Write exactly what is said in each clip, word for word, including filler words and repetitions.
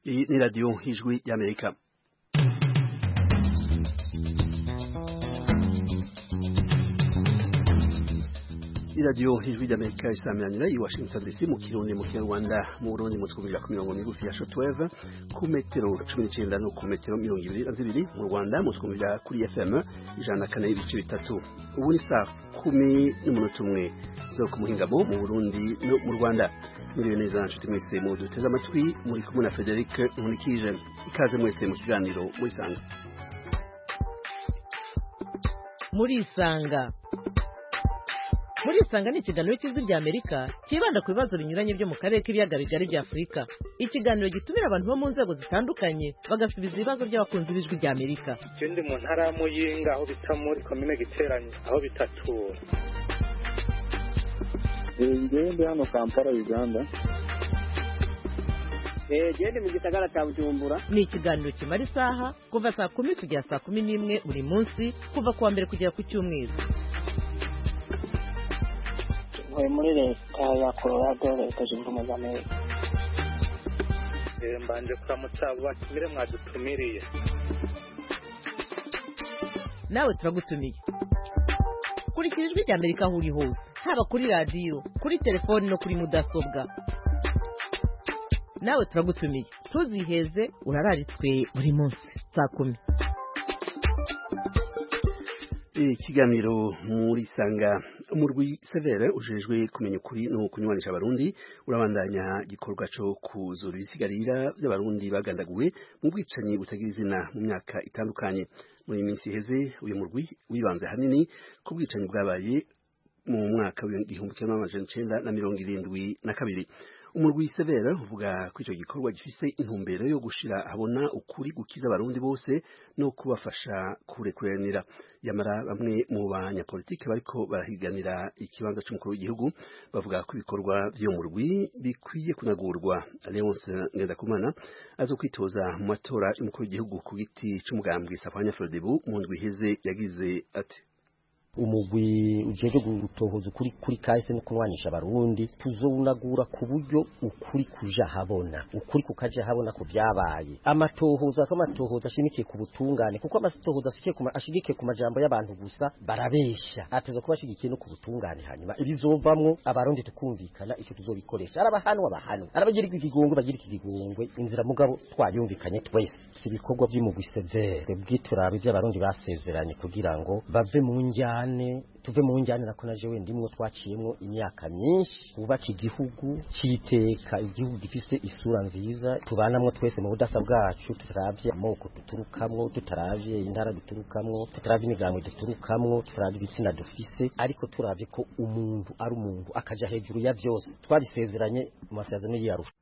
Iyi ni radiyo y'ijwi y'Amerika. iradiyo y'ijwi y'Amerika isamiranyira i Washington D C mu Kirundi mu Kinyarwanda mu Burundi mu twumvira ku mirongo migufi ya shortwave ku metero cumi n'icenda no ku metero mirongo ibiri na zibiri, mu Rwanda mu twumvira kuri F M ijana na kane ibice bitatu. Ubu ni saa kumi n'umunota umwe zo ku muhingamo mu Burundi no mu Rwanda. Muriwe neza nshuti mwese mu duteze amatwi, muri kumwe na Frederic Nkulikije. Ikaze mwese mu kiganiro Murisanga. Murisanga Murisanga ni ikiganiro cy'ijwi ry'Amerika kibanda ku bibazo binyuranye byo mu karere k'ibiyaga bigari bya Afurika. Ikiganiro gitumira abantu bo mu nzego zitandukanye bagasubiza ibibazo by'abakunzi b'ijwi ry'Amerika. Ikindi mu ntara ya Muyinga aho bita muri komine Giteranyi aho bitatura. Ngende hano Kampala Uganda. Eh gende mu gisagara cya Bujumbura. Ni ikiganiro kimara isaha kuva saa kumi kugera saa kumi n'imwe buri munsi kuva kuwa mbere kugera ku cyumweru. Ntuye muri leta ya Colorado, leta zunze ubumwe za Amerika. Eh mbanje kuramutsa batumire mwadutumiriye. Nawe turagutumiye. Kurikira ijwi ry'Amerika aho uri hose, haba kuri radiyo, kuri telefoni no kuri mudasobwa. Nawe turagutumiye. Tuziheze urararitswe buri munsi saa kumi. Ikiganiro Murisanga. Umurwi Severe ujejwe kumenya ukuri no kunywanisha abarundi urabandanya gikorwa cyo kuzura ibisigarira by'abarundi bagandaguwe mu bwicanyi butagira izina mu myaka itandukanye. Muri minsi iheze uyu murwi wibanze hanini ku bwicanyi bwabaye mu mwaka w'igihumbi kimwe n'amajana icenda na mirongo irindwi na kabiri. Umurwi Severe uvuga ko icyo gikorwa gifise intumbero yo gushira abona ukuri gukiza abarundi bose no kubafasha kurekuranira. Yamara bamwe mu banyapolitike bariko barahiganira ikibanza cy'umukuru w'igihugu bavuga ko ibikorwa by'uwo murwi bikwiye kunagurwa. Alliance Ngendakumana azo kwitoza mu matora y'umukuru w'igihugu ku giti c'umugambwe Safanya Frodebu mu ndwi iheze yagize ati: umugwi ujeje gutohoza ukuri kuri kahise no kunwanisha abarundi tuzonagura ku buryo ukuri kuja habona, ukuri kukaja habona ku byabaye. Amatohoza ko amatohoza ashimikiye ku butungane, kuko amatohoza ashikiye ku ashigike ku majambo y'abantu gusa barabesha. Ateza kuba ashigikiye no ku butungane, hanyuma ibizovamwo abarundi tukumvikana icyo tuzobikoresha. Arabahanwa abahanwa, arabagira ikigongwe bagira ikigongwe, inzira mugabo twayumvikanye twese. Si ibikorwa by'umugwi Severe bwiturabe by'abarundi basezeranye kugira ngo bave mu njya tuve mu njyane nako naje wendi mwo twaciyemo imyaka myinshi, ubaka igihugu cyiteka, igihugu gifise isura nziza, tubanamwo twese mu budasa bwacu, tutaravye amoko duturukamwo, tutaravye intara duturukamwo, tutaravye imigango duturukamwo, tutaravye ibitsina dufise, ariko turavye ko umuntu ari umuntu akaja hejuru ya byose. Twabisezeranye mu masezerano y'Arusha.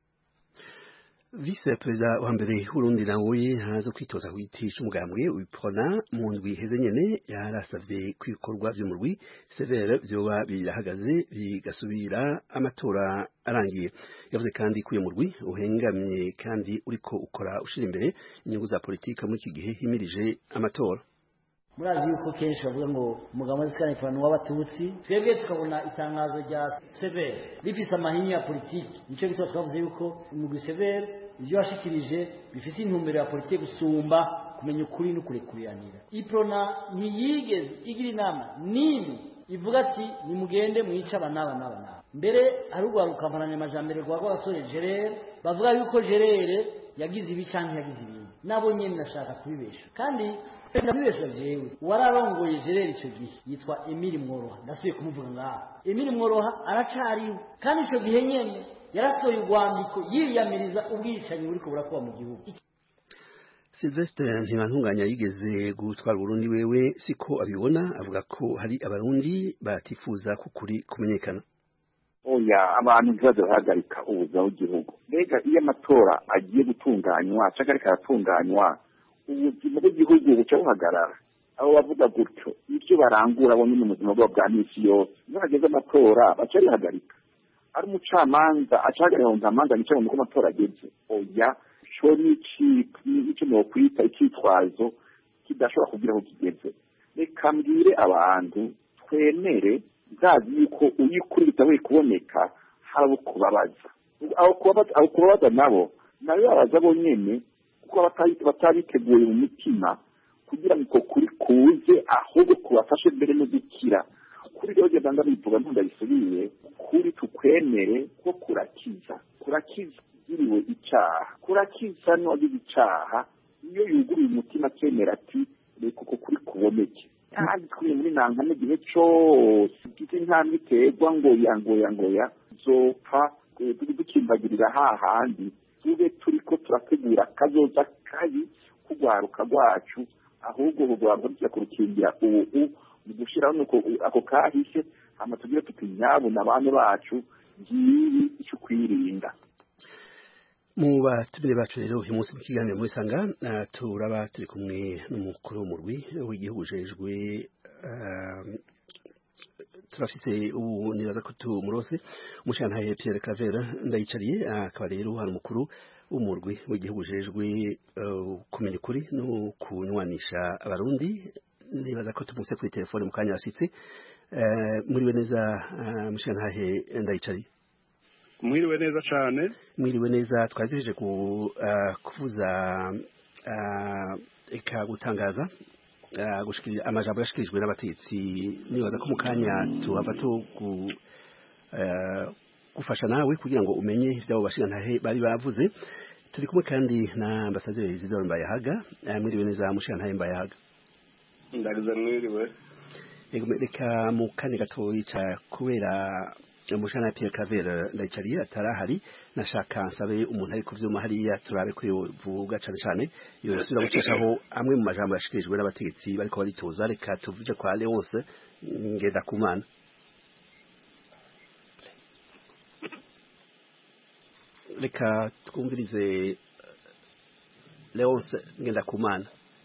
Vice Perezida wa mbere w'Urundi nawe haza kwitoza kwitisha umugambwe w'Iprona mu ndwi heze nyene yarasavye kwikorwa by'umurwi Severe byoba birahagaze bigasubira amatora arangiye. Yavuze kandi ko uyu murwi uhengamye kandi uriko ukora ushira imbere inyungu za politika muri iki gihe himirije amatora. Murazi yuko kenshi bavuga ngo umugabo w'isirani Iprona w'abatutsi, twebwe tukabona itangazo rya Severe rifise amahinya ya politiki. Nico gitwa twavuze yuko umugwi Severe ibyo washikirije bifise intumbero ya politiki gusumba kumenya ukuri no kurekuriranira. Iprona ntiyigeze igira inama nini ivuga ati nimugende mwica abanaba naba naba. Mbere ari ugwaruka mpananye amajambere rwa rw'abasore Gerere bavuga yuko Gerere yagize ibi canke yagize ibindi. Nabo nyene nashaka kubibesha. Kandi ndabibesha jewe wararongoye Gerere icyo gihe yitwa Emile Mworoha, ndasubiye kumuvuga ngaha. Emile Mworoha aracariwe kandi icyo gihe nyene yarasoye urwandiko yiyamiriza ubwicanyi buriko burakuba mu gihugu. Sylvestre Ntibantunganya yigeze gutwara Burundi wewe siko abibona, avuga ko hari abarundi batifuza kukuri kumenyekana. Oya, abantu ntibaze bahagarika ubuzima bw'igihugu. Mbega iyo amatora agiye gutunganywa cyangwa ariko aratunganywa, ubuzima bw'igihugu buca buhagarara. Abo bavuga gutyo ibyo barangura bo nyine mu buzima bwabo bwa misi yose, iyo hageze amatora baca bihagarika. Ari umucamanza acahagarika umucamanza nico mu matora ageze. Oya, cyo n'iki n'icyo no kwita ikitwazo kidashobora kugira aho kigeze. Reka mbwire abantu twemere zazi yuko uyikuri bitawe kuboneka habo kubabaza. Aho kubabaza aho kubabaza nabo nayo babaza bo nyene kuko batabiteguye mu mitima kugira ngo uko kuri kuze ahubwo kubafashe mbere no gukira kuri rero genda ndabivuga ntundabisubiye kuri tukwemere ko kurakiza kurakiza iriwe icyaha kurakiza no icyaha iyo yuguruye umutima akemera ati reka uko kuri kuboneke kandi turi muri nanga n'igihe cyose gite intambwe iterwa ngo yangoya ngoya zopfa dukimbagirira hahandi tube turiko turategura kazoza kabi kugwaruka rwacu ahubwo bugwabwo tujya kurukingira ubu mu gushiraho nuko ako kahise hama tugire tuti nyabo n'abantu bacu ngiyi icyo kwirinda. Mu batumire bacu rero uyu munsi mu kiganiro muri Sanga uh, turaba turi kumwe n'umukuru w'umurwi w'igihugu jejwe uh, turafite ubu nibaza ko tumurose umushantaye Pierre Claver ndayicariye akaba uh, rero hari umukuru w'umurwi w'igihugu jejwe uh, kumenya ukuri no kunywanisha abarundi nibaza ko tumuse kuri telefone mu kanya yashitse uh, muriwe neza uh, umushantaye ndayicariye. Mwiriwe neza cyane mwiriwe neza twazirije ku uh, kuvuza uh, eka gutangaza uh, gushikira amajambo yashikirijwe n'abatetsi nibaza ko mukanya tuhava to ku uh, gufasha nawe kugira ngo umenye ivyabo bashigantahe bari bavuze turi kumwe kandi na ambasaderi Isidore Mbayahaga uh, mwiriwe neza mushigantahe Mbayahaga. Ndagize mwiriwe reka mu kanya gatoyi ca kubera umushana Pierre Claver ndayicariye atarahari nashaka nsabe umuntu ari kuvyuma hariya turabe ko yovuga cyane cyane iyo yasubira gucishaho amwe mu majambo yashikirijwe n'abategetsi bariko baritoza reka tuvuje kwa Leonce Ngendakumana. Reka twumvirize Leonce Ngendakumana.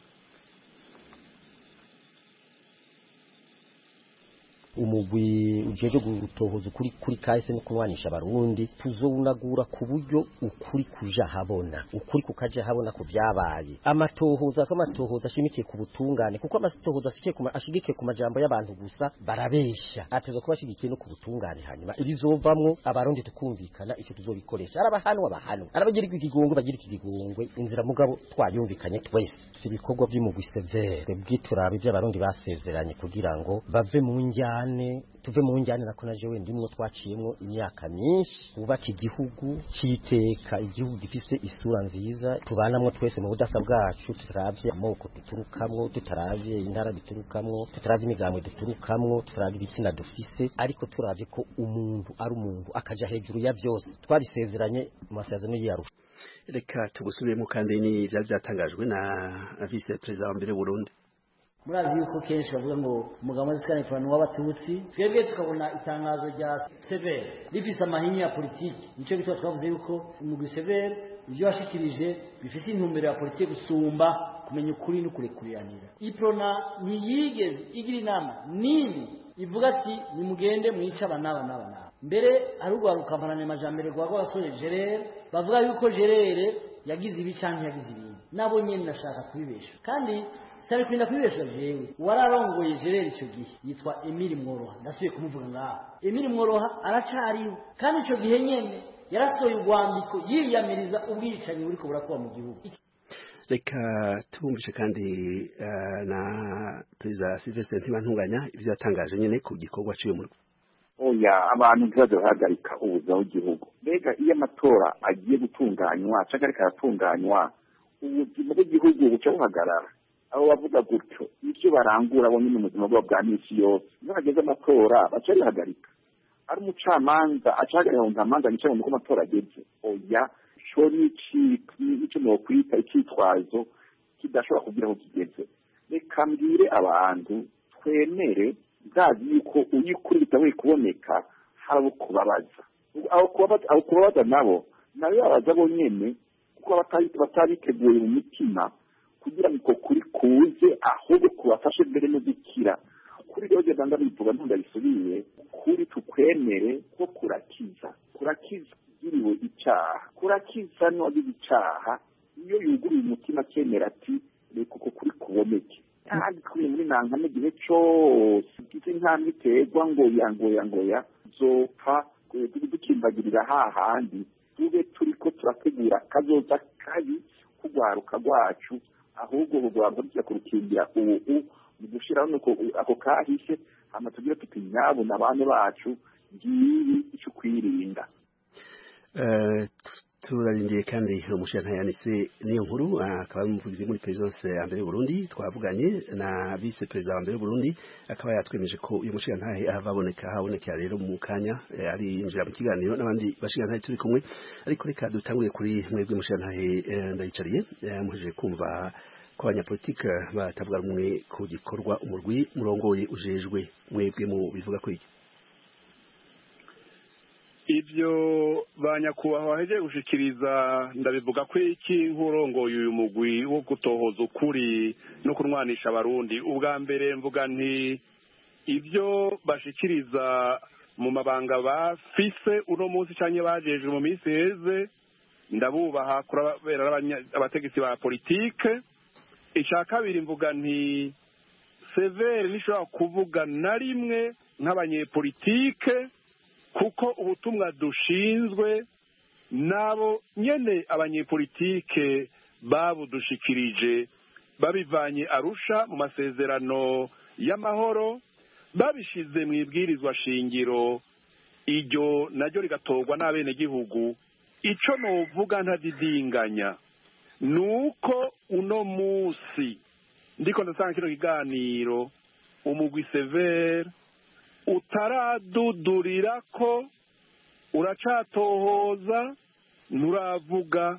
umugwi ujeje gutohoza kuri kuri kahise no kunwanisha abarundi tuzowunagura ku buryo ukuri kuja habona ukuri kukaje habona ku byabaye amatohoza kamatohoza ashimikiye ku butungane kuko amatohoza ashikiye ku ashigike ku majambo y'abantu gusa barabesha ateza kubashigikiye no ku butungane hanyuma ibizovamwo abarundi tukumvikana icyo tuzobikoresha arabahanwa bahano arabagira ikigongwe bagira ikigongwe inzira mugabo twayumvikanye twese sibikorwa by'umugwi severe bwiturabe by'abarundi basezeranye kugira ngo bave mu njyana tuve mu njyane nako naje we ndimwo twaciyemo imyaka myinshi ubaka igihugu citeka igihugu gifise isura nziza tubanamwo twese mu budasa bwacu tutaravye amoko duturukamwo tutaravye intara duturukamwo tutaravye imigambo duturukamwo tutaravye ibitsina dufise ariko turavye ko umuntu ari umuntu akaja hejuru ya byose twabisezeranye mu masezerano y'Arusha. Reka tugusubiremo kandi ni byari byatangajwe na vice president wa mbere Burundi. Murazi yuko kenshi bavuga ngo umugabo w'Isikani Fano w'abatutsi twebwe tukabona itangazo rya Severe rifise amahinya ya politiki nico gitwa twavuze yuko umugwi Severe ivyo washikirije bifise intumbero ya politiki gusumba kumenya ukuri no kurekuriranira. Iprona ntiyigeze igira inama nini ivuga ati nimugende mwica abanaba naba naba mbere arugwa rukamparane majambere gwa gasore Gerere bavuga yuko Gerere yagize ibi canke yagize ibindi nabo nyene nashaka kubibesha kandi Sari kwinda kwibesha jewe wararongoye Gerere icyo gihe yitwa Emile Mworoha ndasubiye kumuvuga ngaho Emile Mworoha aracariwe kandi icyo gihe nyene yarasoye urwandiko yiyamiriza ubwicanyi buri ko burakuba mu gihugu. Reka tubumvishe kandi uh, na Perezida Sylvestre Ntibantunganya ivyo yatangaje nyene ku gikorwa cy'uyu murwi. Oya abantu ntibaze bahagarika ubuzima bw'igihugu mbega iyo amatora agiye gutunganywa cyangwa ariko aratunganywa ubuzima bw'igihugu buca buhagarara abo bavuga gutyo icyo barangura bo nyine mu buzima bwabo bwa misi yose iyo hageze amatora baca bihagarika ari umucamanza acahagarika ngo ntamanza nicaye mu uko amatora ageze oya co n'icyo nokwita icyitwazo kidashobora kugira aho kigeze reka mbwire abantu twemere ndazi yuko uyikuri bitabaye kuboneka hari kubabaza abo kubabaza nabo nayo babaza bo nyene kuko batabiteguye mu mitima kugira ngo kuri kuze ahubwo kubafashe mbere no gukira kuri ryo genda ndabivuga ntundabisubiye kuri tukwemere ko kurakiza kurakiza iriwe icyaha kurakiza no icyaha iyo yuguruye umutima akemera ati reka uko kuri kuboneke kandi turi muri nanga n'igihe cyose gite intambwe iterwa ngo yangoya ngoya zopfa dukimbagirira hahandi tube turiko turategura kazoza kabi kugwaruka rwacu ahubwo rugwamba rujya kurukingira ubu mu gushiraho ako kahise hama tugira tuti nyabo n'abane bacu ngiyi icyo kwirinda. Turarindiye kandi umushyirantayanditse niyo nkuru akaba ari umuvugizi muri perezidanse ya mbere y'Uburundi twavuganye na vice perezida wa mbere y'Uburundi akaba yatwemeje ko uyu mushyirantayhe ahaboneka habonekera rero mu kanya ari yinjira mu kiganiro n'abandi bashyirantayhe turi kumwe ariko reka dutangure kuri mwebwe mushyirantayhe ndayicariye muhejeje kumva ko abanyapolitike batavuga rumwe ku gikorwa umurwi murongoye ujejwe mwebwe mu bivuga ko iki ibyo banyakubahwa heje gushikiriza ndabivuga ko iki nkurongoye uyu mugwi wo gutohoza ukuri no kunwanisha abarundi ubwa mbere mvuga nti ibyo bashikiriza mu mabanga bafise uno munsi canke bajejwe mu minsi heze ndabubaha kubera abategetsi ba politike. Icya kabiri mvuga nti severe nishobora kuvuga na rimwe nk'abanyepolitike kuko ubutumwa dushinzwe nabo nyene abanyepolitike babudushikirije babivanye Arusha mu masezerano y'amahoro babishize mu ibwirizwa shingiro iryo naryo rigatorwa n'abenegihugu. Ico novuga ntadidinganya nuko uno musi ndiko ndasanga kino kiganiro umugwi severe utaradudurira ko uracatohoza nuravuga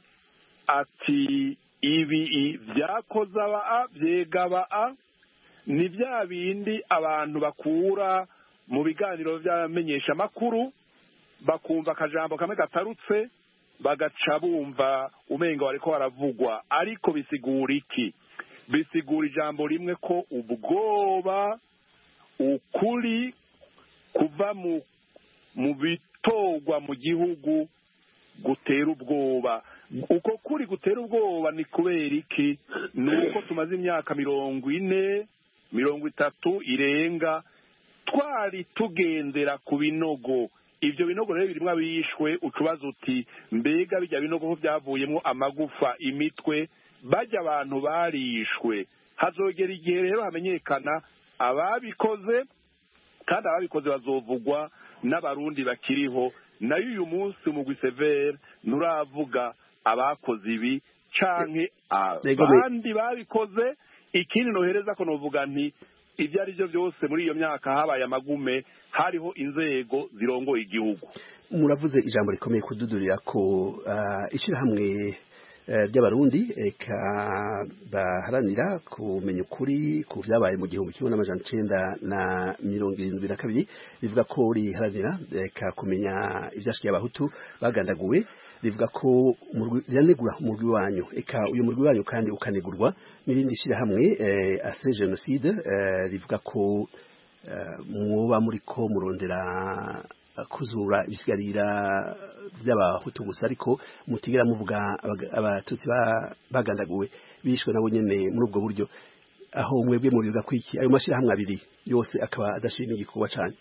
ati ibi vyakoze aba vyegaba a ni bya bindi abantu bakura mu biganiro vy'amenyesha makuru bakumva akajambo kamwe gatarutse bagaca bumva umenga wariko baravugwa ariko bisigura iki? Bisigura ijambo rimwe ko ubwoba ukuri kuva mu mu bitorwa mu gihugu gutera ubwoba. Uko kuri gutera ubwoba ni kubera iki? Nuko tumaze imyaka mirongo ine mirongo itatu irenga twari tugendera ku binogo. Ibyo binogo rero birimwo abishwe ucubaza uti mbega bijya binogo ko byavuyemo amagufa imitwe bajya abantu barishwe. Hazogera igihe rero hamenyekana ababikoze kandi ababikoze bazovugwa n'abarundi bakiriho. Nayo uyu munsi umugwi severe nuravuga abakoze ibi canke abandi babikoze. Ikindi nohereza ko novuga nti ibyo ari byo byose muri iyo myaka habaye amagume hariho inzego zirongoye igihugu. Muravuze ijambo rikomeye kududurira ko uh, ishirahamwe ry'abarundi eka baharanira kumenya ukuri ku byabaye mu gihumbi kimwe n'amajana icenda na mirongo irindwi na kabiri rivuga ko riharanira eka kumenya ivyashikiye abahutu bagandaguwe rivuga ko riranegura umurwi wanyu eka uyu murwi wanyu kandi ukanegurwa n'irindi shirahamwe eh, ase genocide eh, rivuga ko eh, mwoba muriko murondera kuzura ibisigarira by'abahutu gusa ariko mutigera muvuga abatutsi bagandaguwe bishwe nabo nyene muri ubwo buryo. Aho mwebwe murivuga ko iki ayo mashirahamwe abiri yose akaba adashima igikorwa cyane?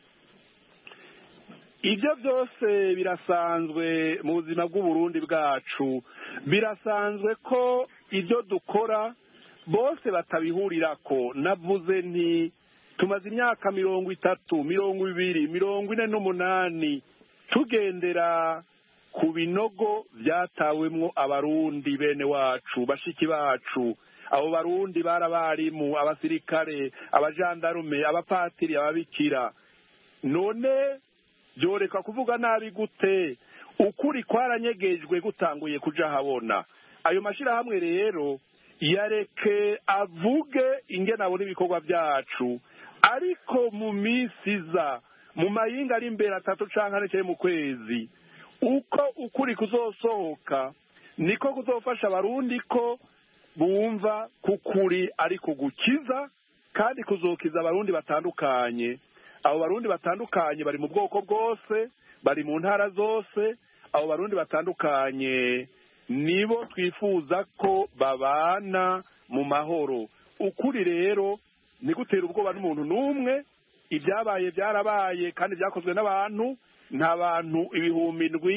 Ibyo byose birasanzwe mu buzima bw'Uburundi bwacu, birasanzwe ko ibyo dukora bose batabihurirako. Navuze nti tumaze imyaka mirongo itatu mirongo ibiri mirongo ine n'umunani tugendera ku binogo byatawemwo abarundi bene wacu bashiki bacu. Abo barundi barabarimu, abasirikare, abajandarume, abapatiri, ababikira. None byoreka kuvuga nabi gute? Ukuri kwaranyegejwe gutanguye kuja habona. Ayo mashirahamwe rero yareke avuge ingene abona ibikorwa byacu, ariko mu misiza mu mayinga ari imbere atatu canke ane mu kwezi uko ukuri kuzosohoka niko kuzofasha abarundi ko bumva kukuri ariko gukiza kandi kuzokiza abarundi batandukanye. Abo barundi batandukanye bari mu bwoko bwose, bari mu ntara zose. Abo barundi batandukanye nibo twifuza ko babana mu mahoro. Ukuri rero ni gutera ubwoba n'umuntu n'umwe. Ibyabaye byarabaye kandi byakozwe n'abantu, nta bantu ibihumbi indwi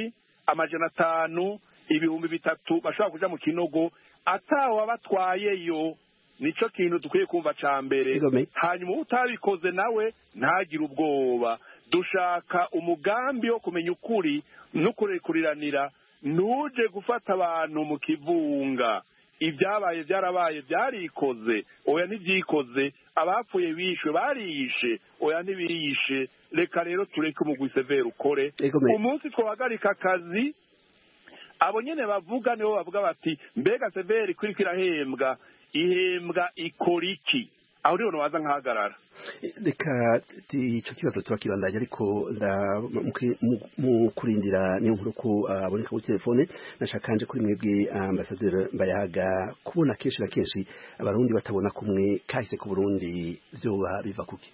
amajana atanu ibihumbi bitatu bashobora kuja mu kinogo atawe abatwayeyo. Nico kintu dukwiye kumva ca mbere. Hanyuma utabikoze nawe ntagire ubwoba. Dushaka umugambi wo kumenya ukuri no kurekuriranira, ntuje gufata abantu mu kivunga. Ibyabaye byarabaye byarikoze, oya ntibyikoze. Abapfuye bishwe bariyishe, oya ntibiyishe. Reka rero tureke umugwi severe ukore. Umunsi twahagarika akazi, abo nyene bavuga nibo bavuga bati mbega severe kuri kirahembwa, ihembwa ikora iki? Aho rero waza nkahagarara. Reka ico kibazo tubakibandanya, ariko mu kurindira niyo nkuru ko aboneka kuri telefone, nashaka kanje kuri mwebwe Ambassadeur Mbayahaga, kubona kenshi na kenshi abarundi batabona kumwe kahise ku Burundi vyoba biva kuki?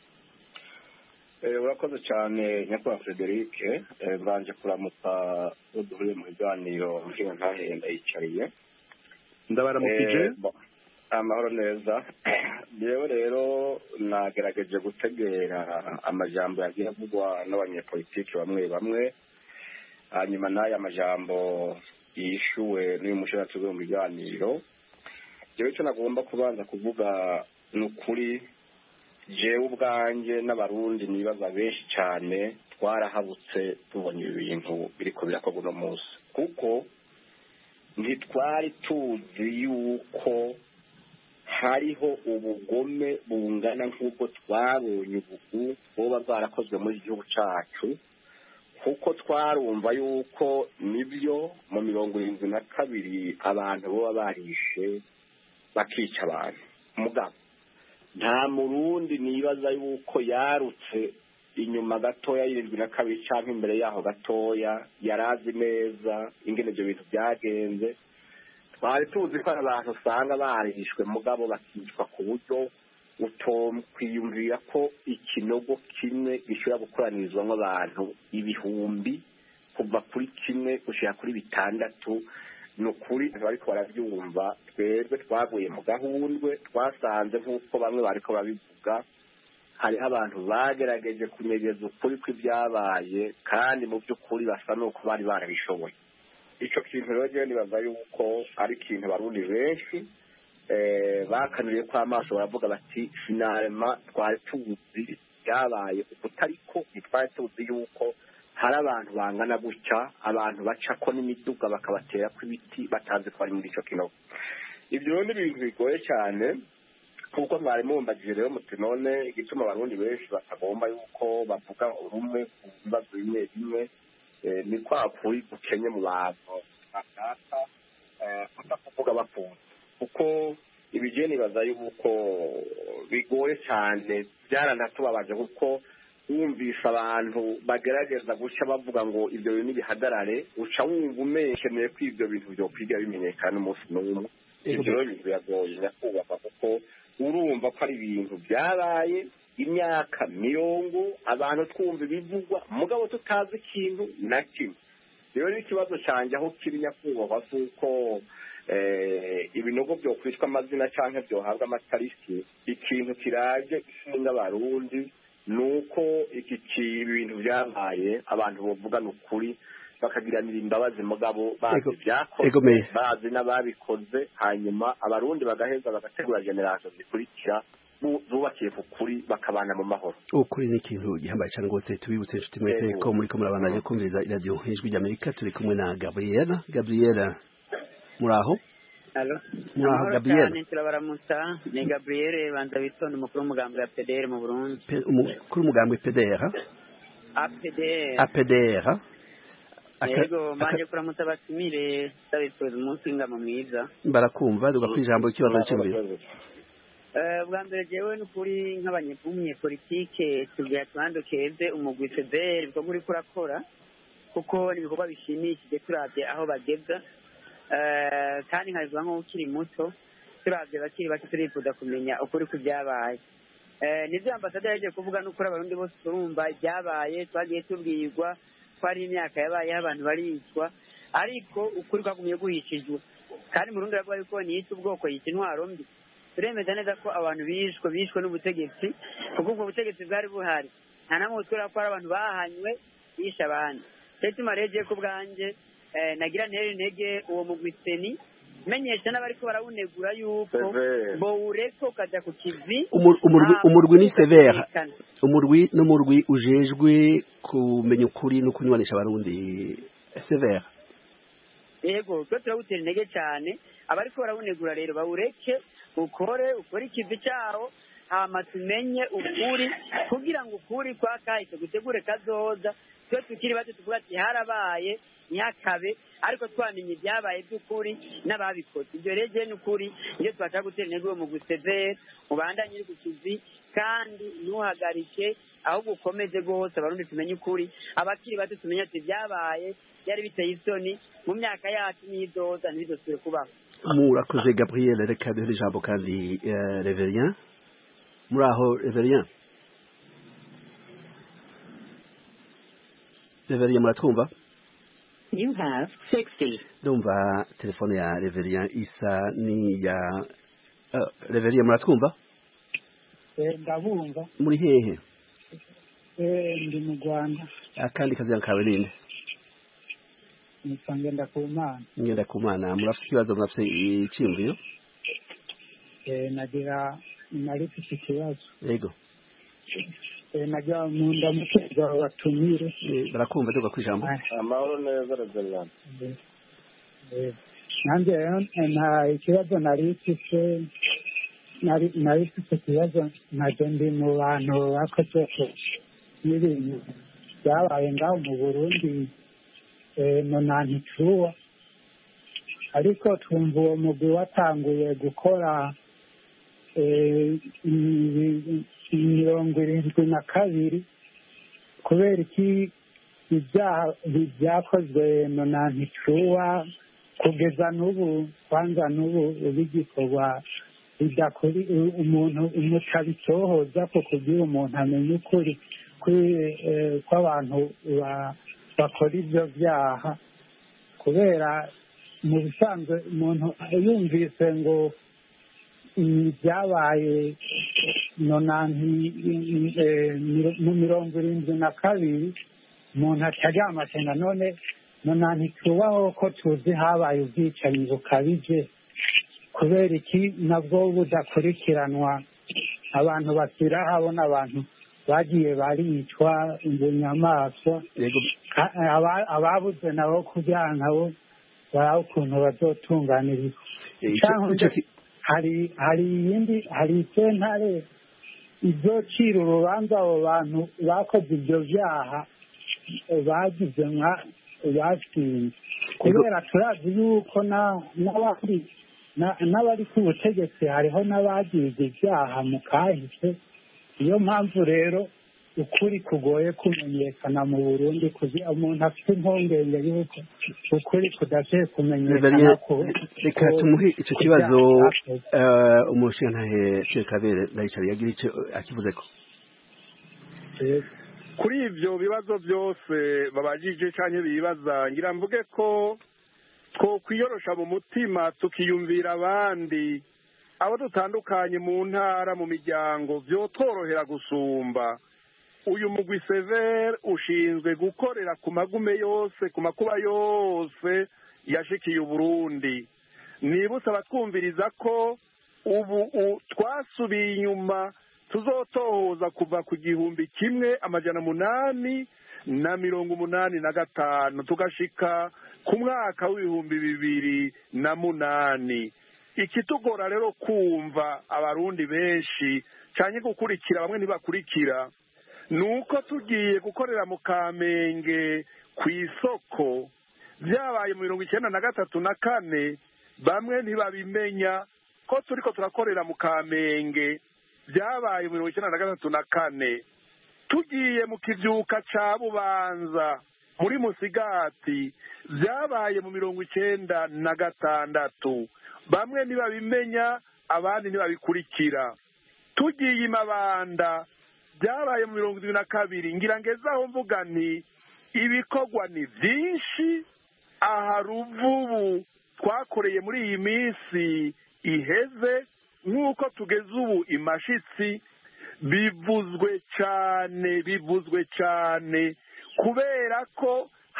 Eh, urakoze cyane nyakubahwa Frederic. Mbanje kuramutsa uduhuriye mu biganiro nshinga ntahenda yicariye. Ndabaramukije. Amahoro neza. Yewe rero nagerageje gutegera amajambo yagiye avugwa n'abanyepolitiki bamwe bamwe, hanyuma n'aya majambo yishuwe n'uyu mushiratsi mu biganiro. Jewe cyo nagomba kubanza kuvuga n'ukuri, jewe ubwanje n'abarundi nibaza benshi cyane twarahabutse tubonye ibintu biriko birakorwa uno munsi, kuko ntitwari tuzi yuko hariho ubugome bungana nk'ubwo twabonye ubu boba bwarakozwe muri iki gihugu cyacu, kuko twarumva yuko nibyo mu mirongo irindwi na kabiri abantu boba barishe bakica abantu. Mugabo nta murundi nibaza yuko yarutse inyuma gatoya y'irindwi na kabiri cyangwa imbere yaho gatoya yarazi neza ingene ibyo bintu byagenze. Twari tuzi ko abantu usanga barishwe mugabo bakicwa ku buryo utokwiyumvira ko ikinogo kimwe gishobora gukoranirizwamo abantu ibihumbi kuva kuri kimwe gushika kuri bitandatu. Nukuri bariko baravyumva, twebwe twaguye mu gahundwe. Twasanze nk'uko bamwe bariko babivuga, hariho abantu bagerageje kunyegeza ukuri kw'ibyabaye, kandi mu by'ukuri basa n'uko bari barabishoboye. Ico kintu rero jewe nibaza yuko ari ikintu abarundi benshi bakanuriye ko amaso, baravuga bati finalema twari tuzi byabaye ukutariko, ntitwari tuzi yuko hari abantu bangana gutya, abantu bacako n'imiduga bakabatera kw'ibiti batazi ko bari muri ico kinogo. Ibyo rero ni ibintu bigoye cyane, kuko mwari mumbagije rero muti none igituma abarundi benshi batagomba yuko bavuga rumwe ku bibazo bimwe bimwe, ni kwa kuri gukenye mu bantu bashaka kutakuvuga bapfunze, kuko ibije nibaza yuko bigoye cyane. Byaranatubabaje kuko wumvisha abantu bagerageza guca bavuga ngo ibyo bintu bihagarare, uca wumva umesheneye ko ibyo bintu byo kwiga bimenyekana umunsi n'umwe. Ibyo rero bintu biragoye nyakubahwa, kuko urumva ko ari ibintu byabaye imyaka mirongo abantu twumva ibivugwa mugabo tutazi ikintu na kimwe. Rero n'ikibazo cyanjye aho kiri nyakubahwa, kuko ibinogo byo kwitwa amazina cyangwa byohabwa amatariki, ikintu kiraje ishinga abarundi nuko iki ibintu byabaye abantu bavuga n'ukuri bakagiranira imbabazi mugabo bazi byakoze, bazi n'ababikoze, hanyuma abarundi bagaheza bagategura generation zikurikira zubakiye ku kuri bakabana mu mahoro. Ukuri ni ikintu gihambaye cyane rwose. Tubibutse inshuti mwese ko muri ko murabandanya kumviriza iradiyo Ijwi ry'Amerika. Turi kumwe na Gabriela. Gabriela, muraho? Allo. Muraho Gabriela. Turabaramutsa. Ni Gabriela Banza Bitonda, umukuru w'umugambwe wa P D R mu Burundi. Umukuru w'umugambwe P D R? A P D R. A P D R. Yego, manje kuramutsa batumire tabitwe umunsi ngama mwiza. Barakumva duga kwijambo ikibazo cy'imbere. Eh, bwa mbere jewe n'ukuri nk'abanyepumye politike tugiye twandukeze umugwi F D R bwo muri kurakora, kuko ni ibikorwa bishimishije turavye aho bageza. Eh, kandi nkazwa nko ukiri muto turavye bakiri bake turifuza kumenya ukuri ku byabaye. Eh, nivyo ambassadeur yaje kuvuga n'ukuri abarundi bose turumva byabaye, twagiye tubwirwa kwari imyaka yabaye abantu baricwa, ariko ukuri kwagumye guhishijwe. Kandi mu Burundi ravuga yuko ni yita ubwoko yita intwaro mbi. Turemeza neza ko abantu bishwe bishwe n'ubutegetsi, kuko ubwo butegetsi bwari buhari. Nta namwe twera ko abantu bahanywe bisha abandi. Etuma reje ku bwanje eh, nagira ntere intege uwo mugwi seni menyesha n'abariko barawunegura yuko bowureko ukaja ku kivi umurwi ni severe umurwi n'umurwi ujejwe kumenya ukuri no kunywanisha abarundi severe yego twe turawutera intege cyane abariko barawunegura rero bawureke ukore ukore ikivi cyawo hama tumenye ukuri kugira ngo ukuri kwa kahise gutegure kazoza twe tukiri bato tuvuga ati harabaye nyakabe ariko twamenye ibyabaye by'ukuri n'ababikoze ibyo reje n'ukuri iyo twashaka gutera intege uwo mugwi severe ubandanye uri ku kivi kandi ntuhagarike ahubwo ukomeze rwose abarundi tumenye ukuri abakiri bato tumenye ati byabaye byari biteye isoni mu myaka yacu n'idoza ntibidosubire kubaho. Murakoze Gabriel, reka duhe ijambo kandi Reverien. Muri aho Reverien? Reverien muratwumva? You have sixty. Ndumva telefone ya Reverien isa ni ya uh, Reverien muratwumva? Eh ndabumva. Muri hehe? Eh ndi mu Rwanda. Akandi kazi kawe ninde? Ngenda kumana. Ngenda kumana murafite ikibazo murafite icimviro? Eh nagira nari ikibazo. Yego. Eh nagira mu ndamutse batumire. Barakumva cyo kwijambo. Amahoro neza Reverien. Eh nanje nta ikibazo nari ifite nari nari ifite ikibazo naje ndi mu bantu bakoze n'ibintu byabaye ngaho mu Burundi nonanti tuwa ariko twumva uwo mugwi watanguye gukora mirongo irindwi na kabiri kubera iki ibyaha byakozwe nonanti tuwa kugeza n'ubu kwanza n'ubu bigikorwa bidakuri umuntu umutabitohoza ko kugira umuntu amenye ukuri kw'abantu bakora ibyo byaha kubera mu bisanzwe umuntu yumvise ngo byabaye nonanti mu mirongo irindwi na kabiri umuntu ataryamakenga none nonanti tubaho ko tuzi habaye ubwicanyi bukabije kubera iki nabwo budakurikiranwa abantu basira habona abantu bagiye baricwa inyamaswa ababuze nabo kugira nabo baraho ukuntu bazotunganirizwa hari hari iyindi hari isentare izocira urubanza abo bantu bakoze ibyo byaha bagize nka batsinze kubera turazi yuko n'abandi n'abari ku butegetsi hariho n'abagize ibyaha mu kahise niyo mpamvu rero ukuri kugoye kumenyekana mu Burundi kugira umuntu afite impungenge yuko ukuri kudashoboye kumenyekana ko reka tumuhe icyo kibazo umushingantahe Kabere ndayicari yagira icyo akivuze ko kuri ibyo bibazo byose babajije cyane bibaza ngira mvuge ko two kwiyorosha mu mutima tukiyumvira abandi abo dutandukanye mu ntara mu miryango byotworohera gusumba uyu mugwi severe ushinzwe gukorera ku magume yose ku makuba yose yashikiye Uburundi nibutse abatwumviriza ko ubu twasubiye inyuma tuzotohoza kuva ku gihumbi kimwe amajana munani na mirongo umunani na gatanu tugashika ku mwaka w'ibihumbi bibiri na munani ikitugora rero kumva abarundi benshi cyane gukurikira bamwe ntibakurikira nuko tugiye gukorera mu Kamenge ku isoko byabaye mu mirongo icyenda na gatatu na kane bamwe ntibabimenya ko turiko turakorera mu Kamenge byabaye mu mirongo icyenda na gatatu na kane tugiye mu kivyuka ca Bubanza muri Musigati byabaye mu mirongo icyenda na gatandatu bamwe ntibabimenya abandi ntibabikurikira tugiye Mabanda byabaye mu mirongo irindwi na kabiri ngira ngezaho mvuga nti ibikorwa ni byinshi aha Ruvubu twakoreye muri iyi minsi iheze nk'uko tugeze ubu imashitsi bivuzwe cyane bivuzwe cyane kubera ko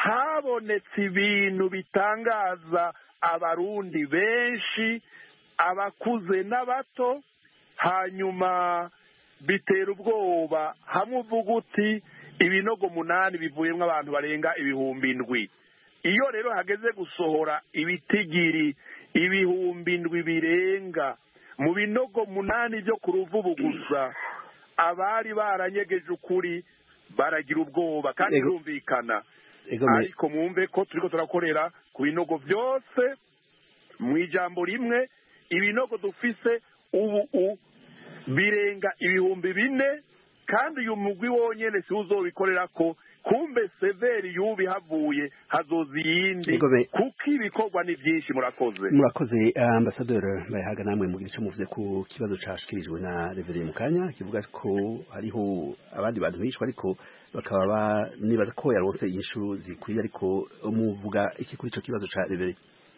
habonetse ibintu bitangaza abarundi benshi abakuze n'abato hanyuma bitera ubwoba hamwe uvuga uti ibinogo munani bivuyemo abantu barenga ibihumbi indwi. Iyo rero hageze gusohora ibitigiri ibihumbi indwi birenga mu binogo munani byo ku Ruvubu gusa, abari baranyegeje ukuri baragira ubwoba kandi birumvikana. Ariko mwumve ko turiko turakorera ku binogo byose mu ijambo rimwe. Ibinogo dufise ubu birenga ibihumbi bine, kandi uyu mugwi wonyene si uzobikorera ko, kumbe severi yubi havuye hazoza iyindi, kuko ibikorwa ni byinshi. Murakoze murakoze Ambassadeur Bayahaga, namwe mugira icyo muvuze ku kibazo cashikirijwe na Reverend Mukanya kivuga ko hariho abandi bantu bishwe ariko bakaba nibaza ko yaronse inyishu zikwiye, ariko muvuga iki kuri ico kibazo ca Reverend?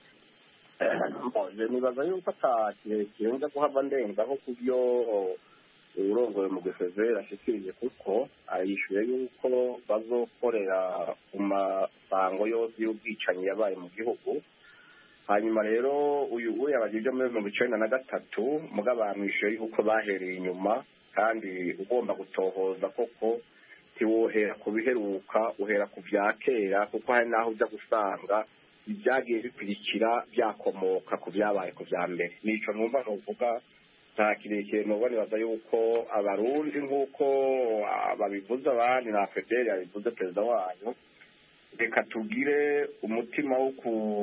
Mboje nibaza yuko atakirenza kuhava ndenzaho kubyo urongoye mu Gesevera ashikirije, kuko ayishuye yuko bazokorera ku masango yose y'ubwicanyi yabaye mu gihugu. Hanyuma rero uyu uyu abajije muri mirongo icenda na gatatu mugabo bamwishuye yuko bahereye inyuma, kandi ugomba gutohoza koko tiwohera ku biheruka, uhera ku vya kera, kuko hari naho uja gusanga ibyagiye bikurikira byakomoka ku byabaye ku vya mbere. Nico numva novuga nta kirekire nubwo nibaza yuko abarundi nk'uko babivuze abandi na Federi yabivuze perezida wanyu, reka tugire umutima wo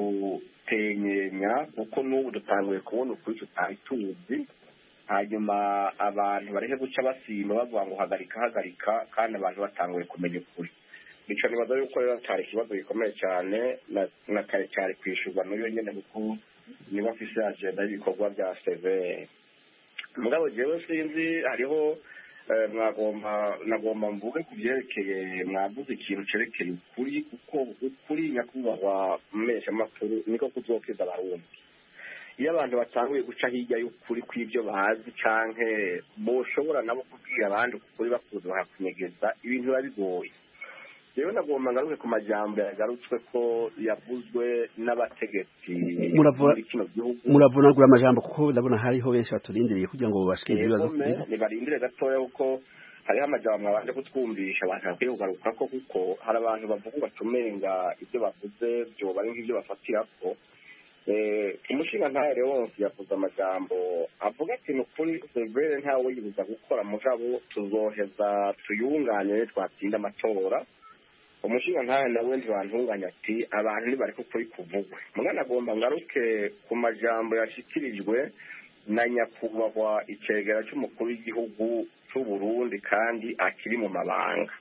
kutenyenya, kuko n'ubu dutanguye kubona ukuri tutari tuzi. Hanyuma abantu bareke guca basimba bavuga ngo hagarika hagarika, kandi abantu batanguye kumenya ukuri. Nico nibaza yuko rero cyari ikibazo gikomeye cyane, na kare cyari kwishurwa n'uyo nyene, kuko niba afise agenda y'ibikorwa bya severe. Mugabo jewe sinzi, hariho mwagomba nagomba mvuge ku byerekeye, mwavuze ikintu cerekeye ukuri, kuko ukuri nyakubahwa mmesha makuru niko kuzokiza abarundi. Iyo abantu batanguye guca hirya y'ukuri kw'ibyo bazi, canke boshobora nabo kubwira abandi ukuri bakuze bakakunyegeza, ibintu biba bigoye. Rero nagomba ngaruke ku majambo yagarutswe ko yavuzwe n'abategetsi muri kino gihugu. Muravunagura amajambo kuko ndabona hariho benshi baturindiriye kugira ngo bashikire ibibazo. Nibarindire gatoya kuko hariho amajambo mwabanje kutwumvisha abantu bakwiye kugaruka ko, kuko hari abantu bavuga ngo atumenga ibyo bavuze byo bari nk'ibyo bafatirako. Umushinga ntahere wose yavuze amajambo avuga ati nukuri severe ntawe yibuza gukora, mugabo tuzoheza tuyunganye twatsinda amatora. Umushinga ntahe nawe ntibantunganya ati abantu nibariko kuri kuvugwe. Mugana agomba ngaruke ku majambo yashikirijwe na nyakubahwa icegera cy'umukuru w'igihugu cy'u Burundi kandi akiri mu mabanga.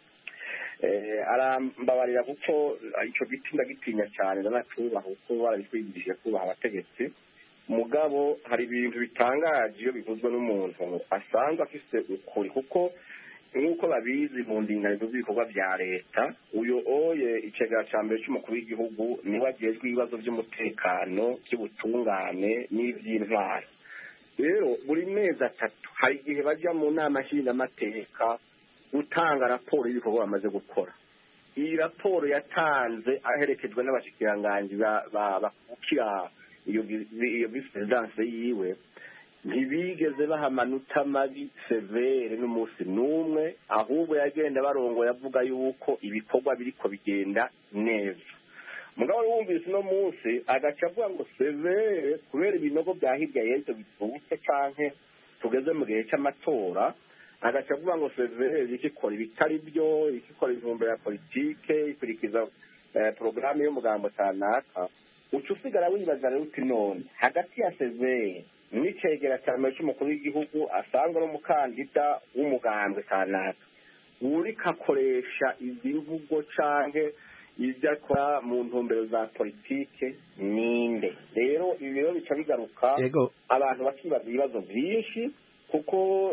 Eh arambabarira kuko ico giti ndagitinya cyane ndanacubaha kuko barabitwigishije kubaha abategetsi. Mugabo hari ibintu bitangaje iyo bivuzwe n'umuntu asanzwe afise ukuri, kuko nk'uko babizi mu ndinganizo z'ibikorwa bya leta, uyu oye icegera ca mbere cy'umukuru w'igihugu niwe ajejwe ibibazo by'umutekano, by'ubutungane n'ivy'intwaro. Rero buri mezi atatu hari igihe baja mu nama nshingamateka gutanga raporo y'ibikorwa bamaze gukora. Iyi raporo yatanze aherekejwe n'abashikiranganji bakukira iyo vice presidence yiwe, ntibigeze baha amanota mabi severe n'umunsi n'umwe, ahubwo yagenda barongo yavuga yuko ibikorwa biriko bigenda neza. Mugabo wumvise no munsi agaca avuga ngo severe kubera ibinogo bya hirya y'ejo bitubutse canke tugeze mu gihe cy'amatora, agaca avuga ngo severe ikikora ibitari byo, ikikora intumbero ya politike, ikurikiza porogaramu y'umugambo kanaka. Uca usigara wibaza rero uti none hagati ya severe n'icegera cya mbere cy'umukuru w'igihugu asanzwe n'umukandida w'umugambwe kanaka, uriko akoresha izi mvugo canke ibyo akora mu ntumbero za politike ninde? Rero ibi rero bica bigaruka abantu bakibaza ibibazo byinshi, kuko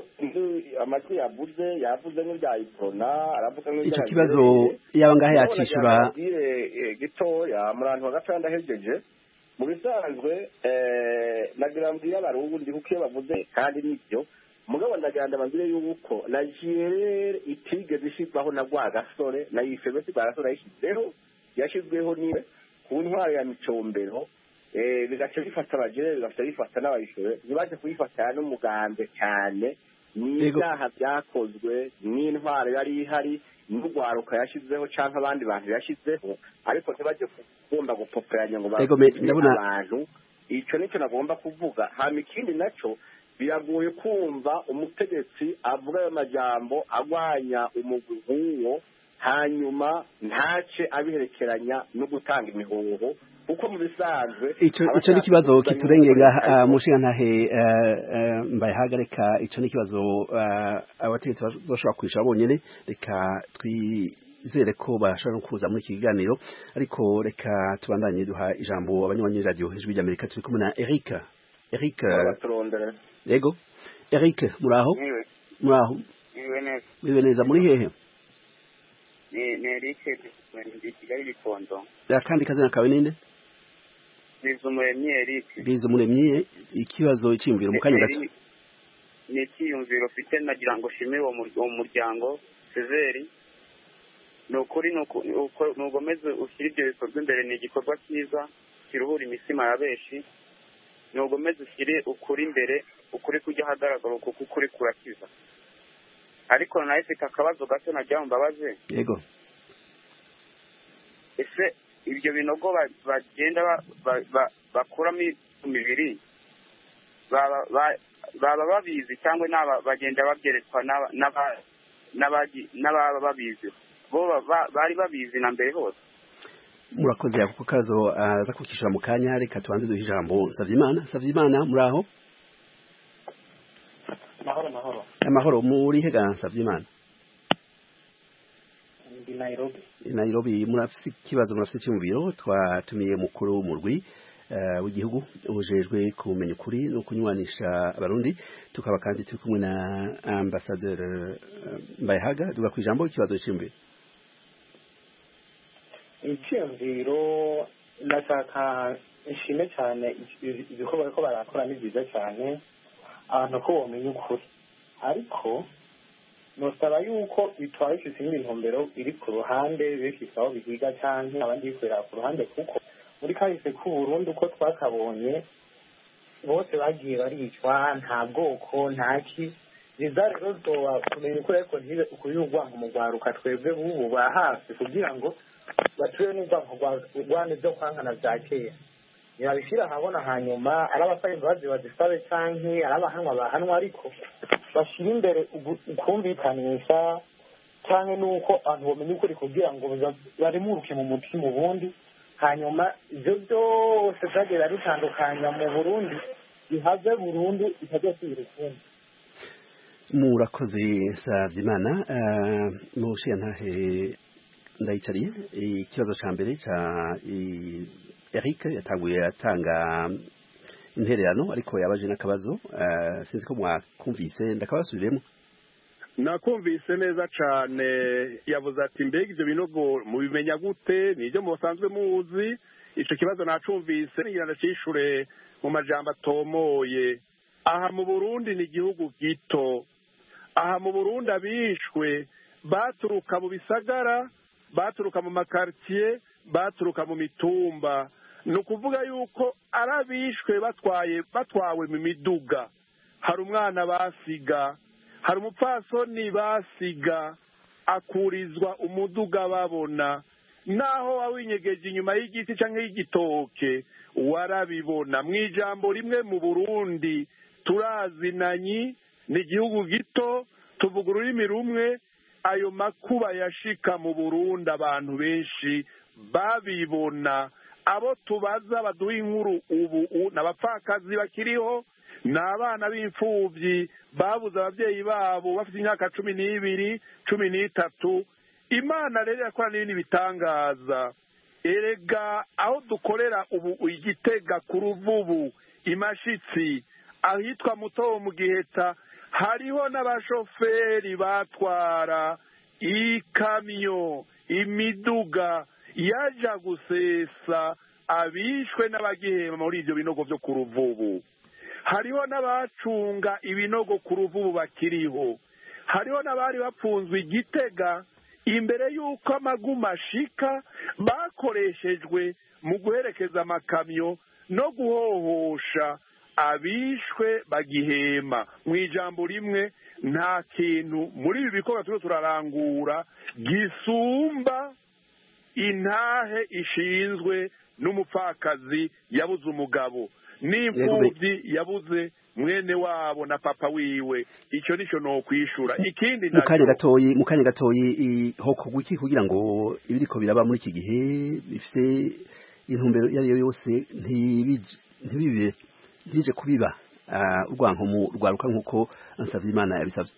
amajwi yavuze yavuze n'ibya iprona, aravuga n'ibya icyo kibazo yaba ngahe yakishura gitoya muri abantu bagapfa ndahejeje. Mu bisanzwe nagira mbwiye abarundi kuko iyo bavuze kandi nibyo, mugabo ndagira ndababwire yuko na G R R itigeze ishirwaho na Rwagasore, na Ifebe Rwagasore yishyizeho, yashyizweho niwe ku ntwaro ya micombero bigaca bifata abajene bigaca bifata n'abayishoye ntibaje kuyifatana n'umugambi cyane n'ibyaha byakozwe n'intwaro yari ihari n'urwaruka yashyizeho cyangwa abandi bantu yashyizeho ariko ntibajye kugomba gupoperanya ngo bavuge abantu icyo nicyo nagomba kuvuga hama ikindi nacyo biragoye kumva umutegetsi avuga ayo majambo agwanya umugwi nk'uwo hanyuma ntace abiherekeranya no gutanga imihoho kuko mu bisanzwe ico ni kibazo kiturengera mushinga ntahe mbaye hagareka ico ni kibazo abategetsi bazoshobora kwisha bonyene reka twizere ko bashobora no kuza muri iki kiganiro ariko reka tubandanye duha ijambo abanywanyi radio Ijwi ry'Amerika turi kumwe na Eric Eric yego Eric muraho muraho mwiwe neza muri hehe ni ni Eric ndi Kigali Bikondo kandi kazina kawe ninde Bizumuremyi Eric Bizumuremyi ikibazo iciyumviro mu kanya gato ni ikiyumviro ufite nagira ngo shimire uwo muryango Severi ni ukuri nugomeze ushyira ibyo bikorwa imbere ni igikorwa cyiza kiruhura imisima ya benshi nugomeze ushyire ukuri imbere ukuri kujya ahagaragara kuko ukuri kurakiza ariko nawe mfite akabazo gato najya mu mbabaze yego ese ibyo binogo bagenda bakuramo imibiri baba babizi cyangwa bagenda babyeretswa n'ababa babizi bo bari babizi na mbere hose murakoze ako kazo aza kukishura mu kanya reka tubanze duhe ijambo Savyimana Savyimana muraho mahoro mahoro amahoro muri hega Savyimana ndi Nairobi Nairobi murafite ikibazo murafite cyumviro twatumiye mukuru w'umurwi w'igihugu ujejwe kumenya ukuri no kunywanisha abarundi tukaba kandi turi kumwe na ambassadeur Mbayahaga duga ku ijambo ikibazo cy'imbere icyumviro nashaka ishime cyane ibikorwa ko barakora ni byiza cyane abantu ko bamenya ukuri ariko nosaba yuko bitwaye ifite intumbero iri ku ruhande bifite aho bihiga cyangwa abandi bikorera ku ruhande kuko muri kahise k'u Burundi uko twakabonye bose bagiye baricwa nta bwoko ntaki biza rero zoba kumenya ukuri ariko ntibe ukuri urwango mu rwaruka twebwe bubu ba hafi kugira ngo batuye n'urwango rwane byo kwankana bya kera ntibabishyira ahabona hanyuma ari abasaba imbabazi bazisabe cyangwa ari abahanwa bahanwa ariko bashyira imbere ukumvikanisha cyangwa n'uko abantu bamenya ukuri kugira ngo baremuruke mu mutima ubundi hanyuma ibyo byose byagera bitandukanya mu Burundi bihave burundu bitajya subira ukundi murakoze Savyimana mushiya ntahe ndayicariye ikibazo ca mbere ca Eric yatanguye atanga intererano ariko yabaje n'akabazo sinzi ko mwakumvise ndakabasubiremo nakumvise neza cyane yavuze ati mbega ibyo binogo mubimenya gute nibyo musanzwe muzi icyo kibazo nacumvise ngira ndacishure mu majambo atomoye aha mu Burundi ni igihugu gito aha mu Burundi abishwe baturuka mu bisagara baturuka mu makartier baturuka mu mitumba ni ukuvuga yuko arabishwe batwaye batwawe mu miduga hari umwana basiga hari umupfasoni basiga akurizwa umuduga babona naho wawinyegeje inyuma y'igiti cyangwa y'igitoke warabibona mu ijambo rimwe mu Burundi turazinanyi ni igihugu gito tuvuga ururimi rumwe ayo makuba yashika mu Burundi abantu benshi babibona abo tubaza baduha inkuru ubu n'abapfakazi bakiriho n'abana b'imfubyi babuze ababyeyi babo bafite imyaka cumi n'ibiri cumi n'itatu imana rero yakora n'ibindi bitangaza erega aho dukorera ubu igitega ku ruvubu imashitsi ahitwa muto mu giheta hariho n'abashoferi batwara ikamyo imiduga yaja gusesa abishwe n'abagihema muri ibyo binogo byo ku ruvubu hariho n'abacunga ibinogo ku ruvubu bakiriho hariho n'abari bapfunzwe igitega imbere y'uko amaguma ashika bakoreshejwe mu guherekeza amakamyo no guhohosha abishwe bagihema. mu ijambo rimwe nta kintu muri ibi bikorwa turiho turarangura gisumba intahe ishinzwe n'umupfakazi yabuze umugabo n'imfubyi yabuze mwene wabo na papa wiwe. icyo nicyo no kwishura. ikindi mu kanya gatoyi mu kanya gatoyi ho kugwiki kugira ngo ibiriko biraba muri iki gihe bifite intumbero yari yo yose ntibibe ntibije kubiba urwanko mu rwaruka nk'uko Nsavimana yabisabye.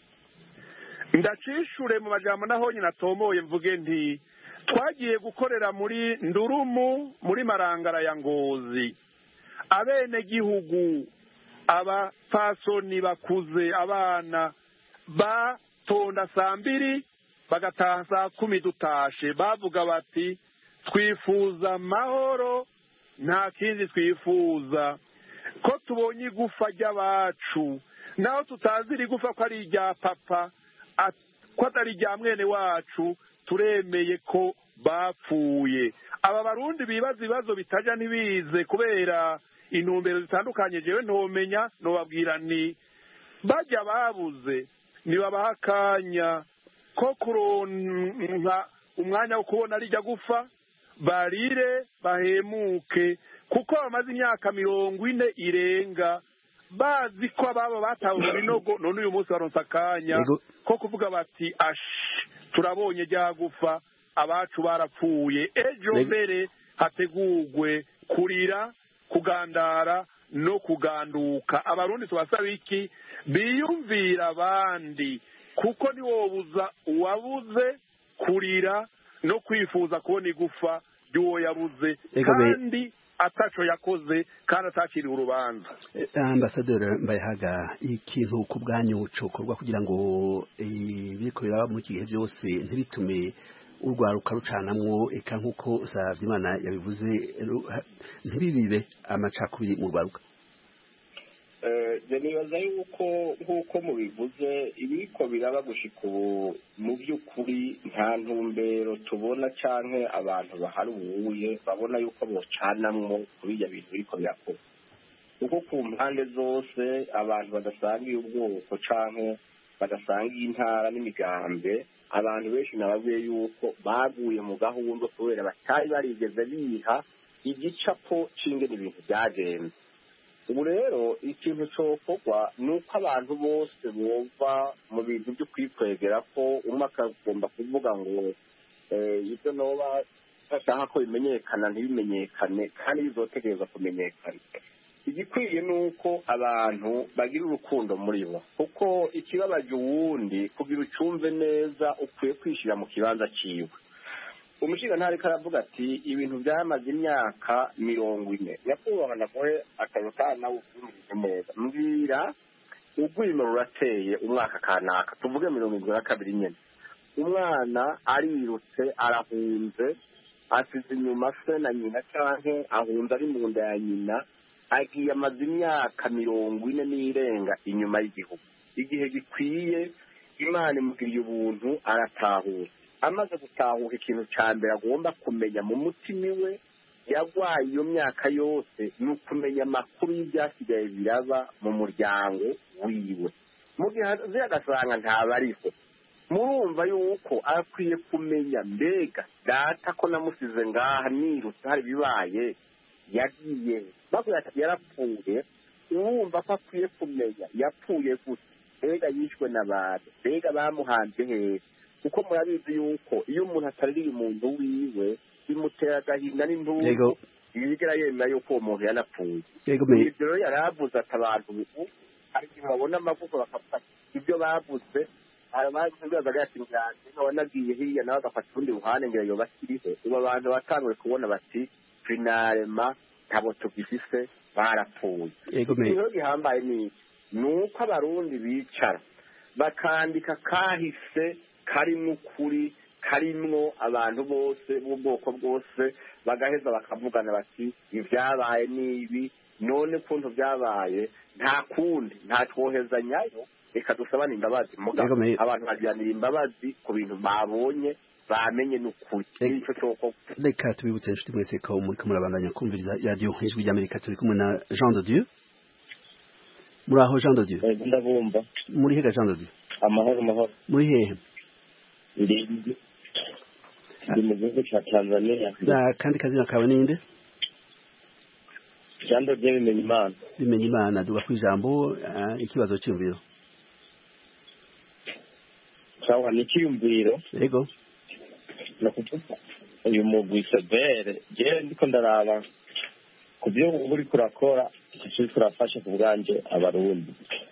ndacishure mu majambo naho nyina tomoye mvuge nti twagiye gukorera muri Ndurumu muri Marangara ya Ngozi. abene gihugu abapfasoni bakuze abana batonda saa mbiri bagataha saa kumi dutashe bavuga bati twifuza amahoro nta kindi twifuza ko tubonye igufa ry'abacu naho tutazi irigufa ko ari irya papa ko atari irya mwene wacu turemeye ko bapfuye. aba barundi bibaza ibibazo bitajya ntibize kubera intumbero zitandukanye jewe ntomenya nobabwira ni bajya babuze nibabaha akanya ko kuronka umwanya wo kubona rijya gufa barire bahemuke kuko bamaze imyaka mirongo ine irenga bazi ko ababo batawe mu binogo none uyu munsi baronsa akanya ko kuvuga bati ashi turabonye rya gufa abacu barapfuye ejo mbere hategurwe kurira kugandara no kuganduka. abarundi tubasaba iki biyumvira abandi kuko niwobuza uwabuze kurira no kwifuza kubona igufa ry'uwo yabuze kandi ataco yakoze kandi atakiriwe urubanza. Ambasaderi Mbayahaga ikintu ku bwanyu cokorwa kugira ngo ibiriko biraba mu gihe byose ntibitume urwaruka rucanamwo eka nk'uko Nsavimana yabivuze ntibibibe amacakubiri mu rwaruka. nibaza yuko nk'uko mubivuze ibiko biraba gushika ubu mu by'ukuri nta ntumbero tubona canke abantu baharuye babona yuko bocanamwo kuri ibyo bintu biriko birakorwa kuko ku mpande zose abantu badasangiye ubwoko canke badasangiye intara n'imigambe abantu benshi nababwiye yuko baguye mu gahunda kubera batari barigeze biha igicapo c'ingene ibintu byagenze. ubu rero ikintu cokorwa ni uko abantu bose bumva mu bintu byo kwikwegera ko umwe akagomba kuvuga ngo ibyo noba bashaka ko bimenyekana ntibimenyekane kandi bizotegereza kumenyekana. igikwiye ni uko abantu bagira urukundo muri bo kuko ikibabaje uwundi kugira ucumve neza ukwiye kwishyira mu kibanza ciwe. umushinga aravuga ati ibintu byamaze imyaka mirongo ine nyakubahwa namuhe akazi kandi nawe ubyumvise neza mbwira urwimo rurateye umwaka kanaka tuvuge mirongo irindwi na kabiri nyine umwana arirutse arahunze asize inyuma se na nyina canke ahunze ari mu nda ya nyina agiye amaze imyaka mirongo ine n'irenga inyuma y'igihugu. igihe gikwiye Imana imugiriye ubuntu aratahura. amaze gutahuka ikintu cya mbere agomba kumenya mu mutima we yagwaye iyo myaka yose ni ukumenya amakuru y'ibyasigaye biraba mu muryango wiwe. mu gihe azi agasanga ntabariho murumva yuko akwiye kumenya mbega data ko namusize ngaha nirutse hari bibaye yagiye bavuga ati yarapfuye. urumva ko akwiye kumenya yapfuye gusa mbega yishwe n'abantu mbega bamuhanze hehe kuko murabizi yuko iyo umuntu ataririye umuntu wiwe bimutera agahinda n'induru yigera yemera yuko uwo muntu yanapfuye. ibyo rero yaravuze ati abantu ubu hari igihe babona amavuko bakavuga ibyo bavuze bazaga ati ngange nkaba nagiye hirya nawe agafata urundi ruhande ngira yoba akiriho. ubu abantu batanguye kubona bati finalema ntabo tugifise barapfuye. ikibazo gihambaye ni ni uko abarundi bicara bakandika kahise karimwo ukuri karimwo abantu bose b'ubwoko bwose bagaheza bakavugana bati ibyabaye n'ibi none kuntu byabaye nta kundi nta twohezanyayo reka dusabane imbabazi mugabo abantu bagiranira imbabazi ku bintu babonye bamenye n'ukuri nicyo cyoko reka tubibutse inshuti mwese ko muri kumurabandanya kumviriza radio ijwi ry'Amerika turi kumwe na Jean de Dieu muri aho Jean de Dieu ndabumva muri hega Jean de Dieu amahoro amahoro muri hehe ndi ndi mu gihugu cya Tanzania da kandi kazina kawe ninde Jean de Dieu bimenye imana bimenye imana duga ku ijambo ikibazo cy'umviro sawa ni cyumviro yego uyu mugwi severe je ndiko ndaraba ku byo uri kurakora icyo kurafasha ku bwanje abarundi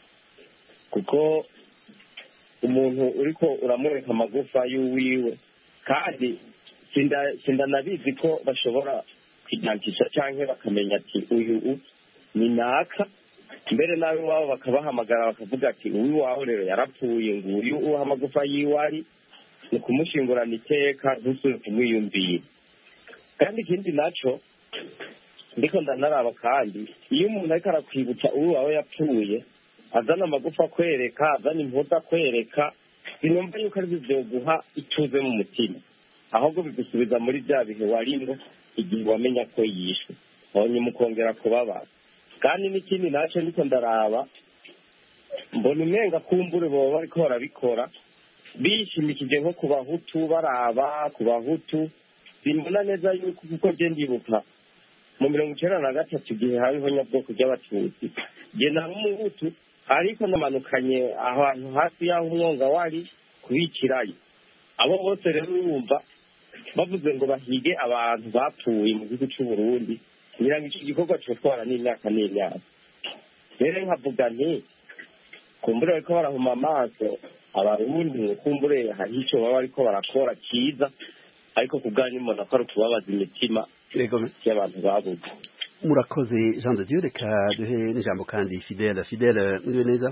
kuko umuntu uriko uramureka amagufa y'uwiwe kandi sinda sinda nabizi ko bashobora kwidantisha canke bakamenya ati uyu ni naka mbere nawe wabo bakabahamagara bakavuga ati uyu wawe rero yarapfuye ngo uyu uha amagufa yiwari ni kumushingurana iteka ntusubire kumwiyumvira kandi ikindi naco ndiko ndanaraba kandi iyo umuntu ariko arakwibutsa uyu wawe yapfuye azana amagufa kwereka azana impuda kwereka sinumva yuko ari byo guha ituze mu mutima ahubwo bigusubiza muri bya bihe waringo igihe wamenya ko yishwe hanyuma ukongera kubabara kandi n'ikindi naco ndiko ndaraba mbona umenga kumbure boba bariko barabikora bishimikije nko ku bahutu baraba ku bahutu simbona neza yuko kuko je ndibuka mu mirongo icenda na gatatu igihe hariho nyabwoko ry'abatutsi je nari umuhutu ariko namanukanye ahantu hafi y'aho umwonga wari kubikirayo abo bose rero urumva bavuze ngo bahige abantu bapfuye mu gihugu c'u Burundi kugira ngo ico gikorwa cotwara n'imyaka n'imyaka rero nkavuga nti kumbure bariko barahuma amaso abarundi kumbure hari ico baba bariko barakora cyiza ariko kubwanyu mbona ko ari ukubabaza imitima y'abantu babuze murakoze Jean de Dieu reka duhe n'ijambo kandi Fidèle Fidèle muriwe neza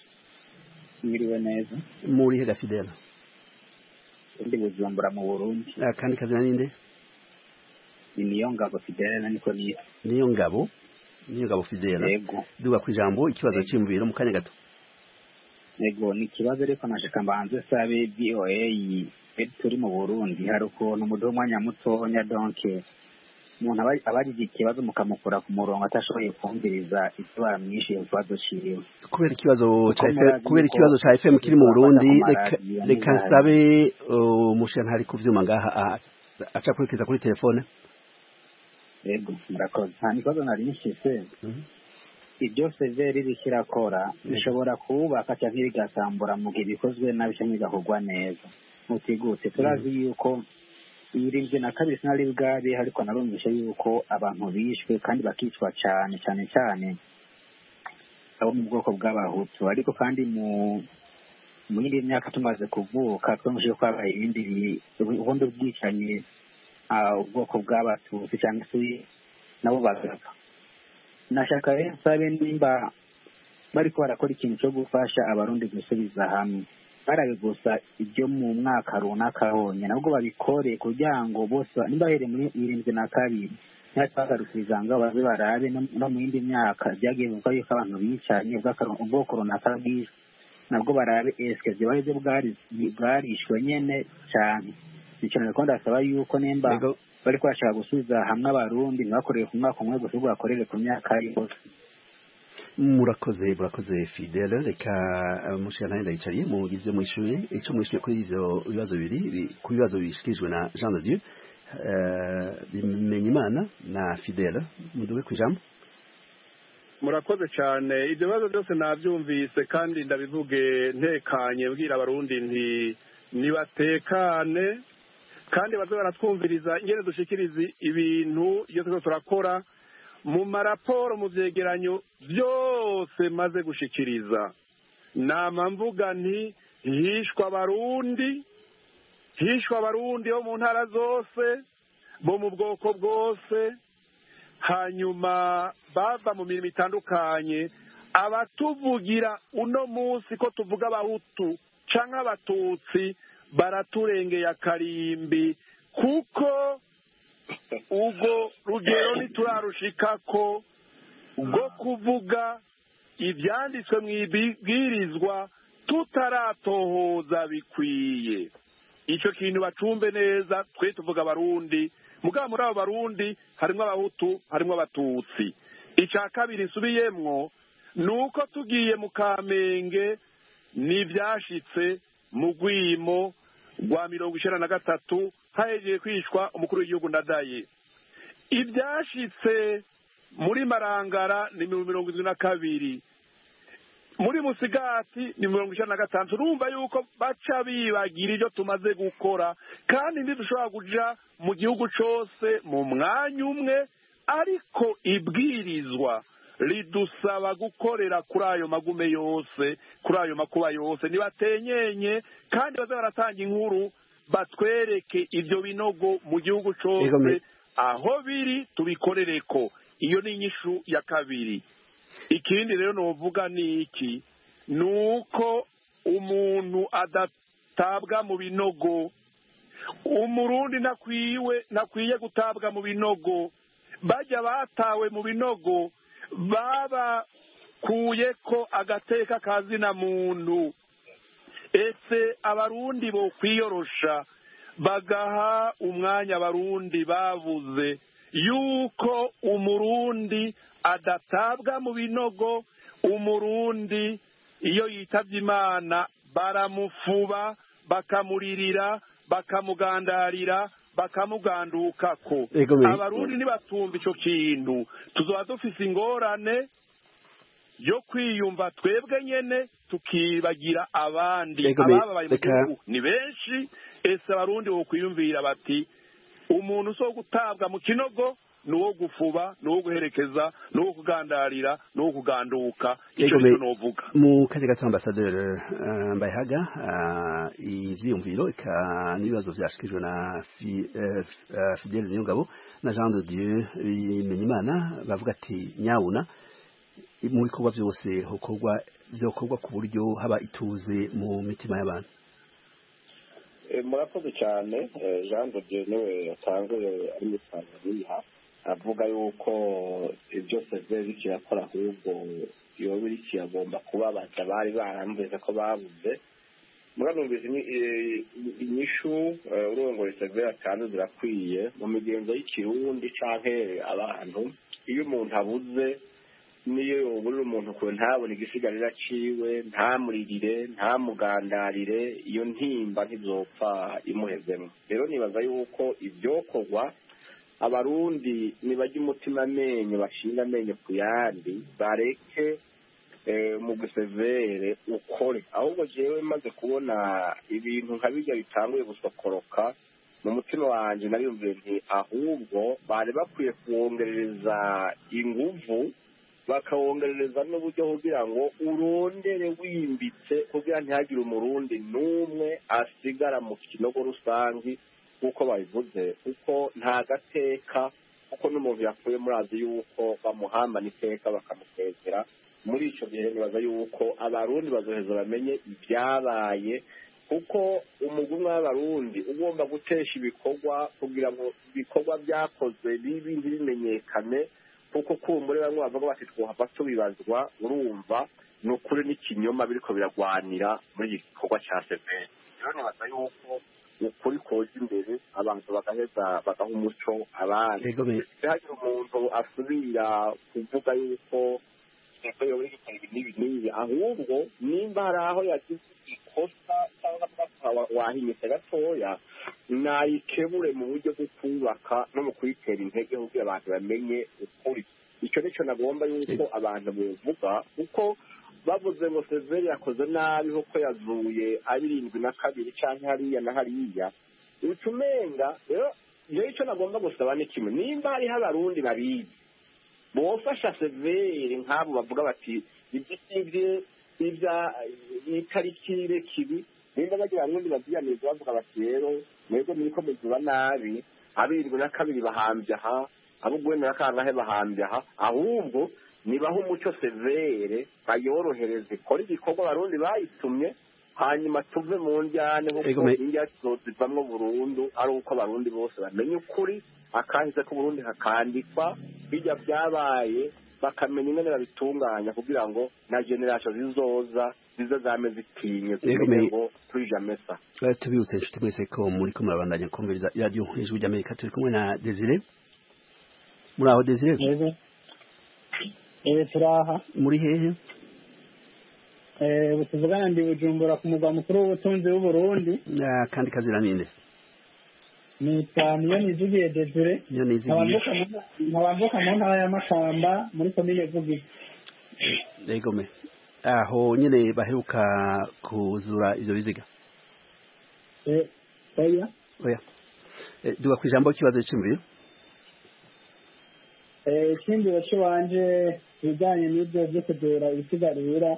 muriwe neza muri hega Fidèle ndi Bujumbura mu Burundi kandi kazina ninde ni niyo ngabo Fidèle niko ni niyo ngabo niyo ngabo Fidèle yego duga ku ijambo ikibazo cy'imviro mu kanya gato yego ni kibazo reko nashaka mbanze sabe V O A turi mu Burundi hari ukuntu mu mwanya mutonya donc umuntu abajije ikibazo mukamukura ku murongo atashoboye kumviriza icyo baramwishiye ikibazo ciwe kubera ikibazo ca kubera ikibazo ca F M kiri mu Burundi reka nsabe umushana hari kuvyuma ngaha aca kurikiza kuri telefone yego murakoze nta kibazo nari nishise ibyo severi bikirakora bishobora kubaka cyangwa bigasambura mu gihe bikozwe nabi cyangwa bigahugwa neza mutigute turazi yuko irinze na kabiri sinari bwari ariko narumvishe yuko abantu bishwe kandi bakicwa cyane cyane cyane abo mu bwoko bw'abahutu ariko kandi mu mu yindi myaka tumaze kuvuka twumvise ko habaye ibindi ubundi bwicanyi ubwoko bw'abatutsi cyangwa se nabo bagapfa nashaka rero nsabe nimba bariko barakora ikintu cyo gufasha abarundi gusubiza hamwe barabe gusa ibyo mu mwaka runaka honyine nabwo babikore kugira ngo bose nimba here muri irindwi na kabiri ntibagarukiriza ngo baze barabe no mu yindi myaka byagiye kuko yuko abantu bicanye ubwoko runaka bwishwe nabwo barabe eske zibaye byo bwarishwe nyene cyane nicyo ko ndasaba yuko nimba bariko bashaka gusubiza hamwe abarundi ntibakorere ku mwaka umwe gusa bakorere ku myaka yose murakoze murakoze Fidèle reka mushana ndayicariye mu ivyo mwishuye ico mwishuye kuri ivyo bibazo bibiri ku bibazo bishikirijwe na Jean de Dieu bimenye imana na Fidèle muduge kwijambo murakoze cyane ibyo bibazo byose nabyumvise kandi ndabivuge ntekanye bwira abarundi nti nibatekane kandi baze baratwumviriza ingene dushikiriza ibintu iyo turiko turakora mu maraporo mu vyegeranyo byose maze gushikiriza nama mvuga nti hishwa abarundi hishwa abarundi bo mu ntara zose bo mu bwoko bwose hanyuma bava mu mirimo itandukanye abatuvugira uno munsi ko tuvuga abahutu canke abatutsi baraturengeye akarimbi kuko ubwo rugero ntiturarushikako bwo kuvuga ibyanditswe mu ibwirizwa tutaratohoza bikwiye. Icyo kintu bacumbe neza. Twe tuvuga abarundi, mugabo muri abo barundi harimo abahutu, harimo abatutsi. Icya kabiri nsubiyemwo ni uko tugiye mu Kamenge n'ibyashitse mu Rwimo rwa mirongo icyenda na gatatu hahejeje kwishwa umukuru w'igihugu Ndadaye. Ibyashitse muri Marangara ni mirongo irindwi na kabiri, muri Musigati ni mirongo icyenda na gatanu. Urumva yuko baca bibagira ibyo tumaze gukora, kandi ntidushobora kuja mu gihugu cyose mu mwanya umwe, ariko ibwirizwa ridusaba gukorera kuri ayo magume yose, kuri ayo makuba yose. Nibatenyenye kandi baze baratanga inkuru, batwereke ibyo binogo mu gihugu cyose aho biri, tubikorereko. Iyo ni inyishu ya kabiri. Ikindi rero novuga ni iki, nuko umuntu adatabwa mu binogo. Umurundi nakwiwe nakwiye gutabwa mu binogo. Bajya batawe mu binogo baba kuye ko agateka kazina muntu. Ese abarundi bo kwiyorosha bagaha umwanya abarundi bavuze yuko umurundi adatabwa mu binogo. Umurundi iyo yitavye Imana baramufuba, bakamuririra, bakamugandarira, bakamugandukako. Abarundi nibatumva ico kintu tuzoba dufise ingorane yo kwiyumva twebwe nyene tukibagira abandi. Abababaye mu gihugu ni benshi. Ese abarundi bo kwiyumvira bati umuntu so gutabwa mu kinogo, nuwo gufuba, nuwo guherekeza, nuwo kugandarira, nuwo kuganduka. Ico cyo novuga mu kaje gato. Ambassadeur uh, Mbayahaga, uh, ivyiyumviro eka nibibazo vyashikijwe na fi, uh, Fidèle Niyongabo na Jean de Dieu Bimenyimana bavuga ati nyabuna mu bikorwa byose hokorwa byokorwa ku buryo haba ituze mu mitima y'abantu. Murakoze cyane. Jean de Dieu niwe yatanguye ari mu Tanzania avuga yuko byose biri kirakora, ahubwo iyo biri kiyagomba kubabaza bari baramveze ko babuze. Muranumvise inyishu urongore severa kandi zirakwiye mu migenzo y'ikirundi canke abantu. Iyo umuntu abuze niyo yoburira umuntu ko ntabone igisigarira ciwe, ntamuririre, ntamugandarire, iyo ntimba ntizopfa imuhezemo. Rero nibaza yuko ibyokorwa abarundi nibajya umutima amenyo, bashinga amenyo ku yandi, bareke mu gusevere ukore. Ahubwo jewe maze kubona ibintu nka bijya bitanguye gusokoroka mu mutima wanje, nariyumviye nti ahubwo bari bakwiye kuwongerereza inguvu, bakawongerereza n'uburyo kugira ngo urondere wimbitse, kugira ntihagire umurundi n'umwe asigara mu kinogo rusangi kuko babivuze, kuko nta gateka, kuko n'umuntu yapfuye murazi yuko bamuhambana iteka bakamusezera. Muri icyo gihe nibaza yuko abarundi bazoheza bamenye ibyabaye, kuko umugumwe w'abarundi ugomba gutesha ibikorwa kugira ngo ibikorwa byakozwe bibi ntibimenyekane, kuko kumbure bamwe bavuga bati twohava tubibazwa. Urumva ni ukuri n'ikinyoma biriko biragwanira muri iki gikorwa cya severe. Rero nibaza yuko ukuri koje imbere, abantu bagaheza bagaha umuco abandi. Ntihagire umuntu asubira kuvuga yuko yoba iri gukora ibi n'ibi n'ibi, ahubwo nimba hari aho yagize ikosa cyangwa wahinyitse gatoya, nayikebure mu buryo bwo kubaka no mu kuyitera intege kugira abantu bamenye ukuri. Icyo nicyo nagomba yuko abantu bivuga, kuko bavuze ngo severe yakoze nabi kuko yazuye abirindwi na kabiri cyangwa hariya na hariya, utumenga rero iyo icyo nagomba gusaba ni kimwe, nimba hariho abarundi babizi bofasha severe nk'abo bavuga bati ibyo sivye ibya itariki kibi, nimba bagira abarundi babyiyamiriza bavuga bati rero mwebwe muriko muzuba nabi, abirindwi na kabiri bahambye aha, abo gwenda na kangahe bahambye aha, ahubwo nibaho umuco severe bayorohereze kora igikorwa abarundi bayitumye, hanyuma tuve mu njyane kuko injya zivamwo burundu, ari uko abarundi bose bamenye ukuri, akahise ko Burundi hakandikwa bijya byabaye, bakamenya ingene babitunganya kugira ngo na generation zizoza zize zame zitinye zimenye ngo turija mesa. Tubibutse inshuti mwese ko muri ko murabandanya kumviriza radio Ijwi ry'Amerika, turi kumwe na Desire. Muri aho Desire? Yego. Eh turaha. Muri hehe? Eh butuvugana ndi Bujumbura ku mugwa mukuru w'ubutunzi w'u Burundi. Ya kandi kazira ninde? Ni Taniyo Nizigiye Desire. Niyo Nizigiye. Nabambuka mu ntara ya Makamba muri komine Vugizo. Yego me. Aho nyine baheruka kuzura ivyo biziga. Eh oya. Oya. Eh duga kwijambo kibazo cy'imviro. Eh ikindi cyo wanje bijanye n'ibyo byo kudura ibisigarira.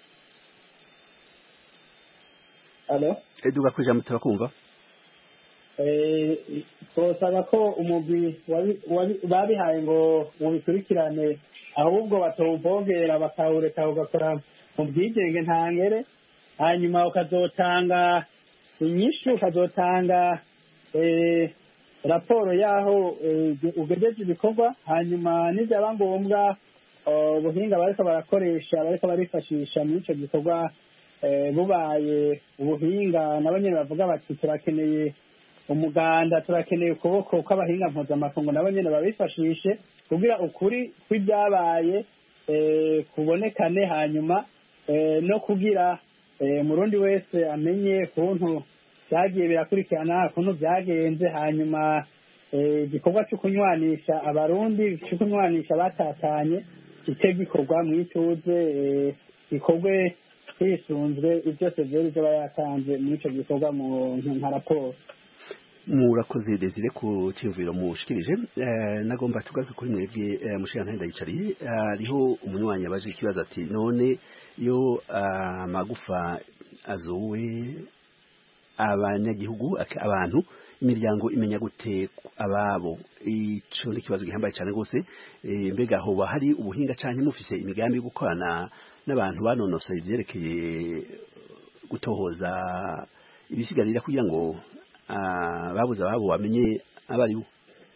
Allo? Eh duga kwijambo turakumva. Eh twosaba ko umugwi babihaye ngo mubikurikirane ahubwo batobogera bakawureka ugakora mu bwigenge ntangere, hanyuma ukazotanga inyishu, ukazotanga raporo y'aho ugejeje ibikorwa, hanyuma n'ibyaba ngombwa ubuhinga bariko barakoresha bariko barifashisha muri icyo gikorwa bubaye ubuhinga nabo nyine bavuga bati turakeneye umuganda, turakeneye ukuboko kw'abahinga mpuzamakungu nabo nyine babifashishe kugira ukuri kw'ibyabaye kubonekane, hanyuma no kugira umurundi wese amenye kuntu byagiye birakurikirana, kuntu byagenze, hanyuma igikorwa cyo kunywanisha abarundi, cyo kunywanisha batatanye kite gikorwa mu ituze, gikorwe hisunzwe ibyo severi byo bayatanze muri icyo gikorwa mu nka raporo. Murakoze Desire ku cyumviro mushikirije. Nagomba tugaruke kuri mwebwe mushikana ndayicariye. Ariho umunywanyi abaje ikibazo ati none yo amagufa azowe abanyagihugu abantu imiryango imenya gute ababo, ico ni kibazo gihambaye cyane gose. Mbega ho bahari ubuhinga canke mufise imigambi yo gukorana n'abantu banonosoye ivyerekeye gutohoza ibisigarira kugira ngo babuze ababo bamenye abari bo?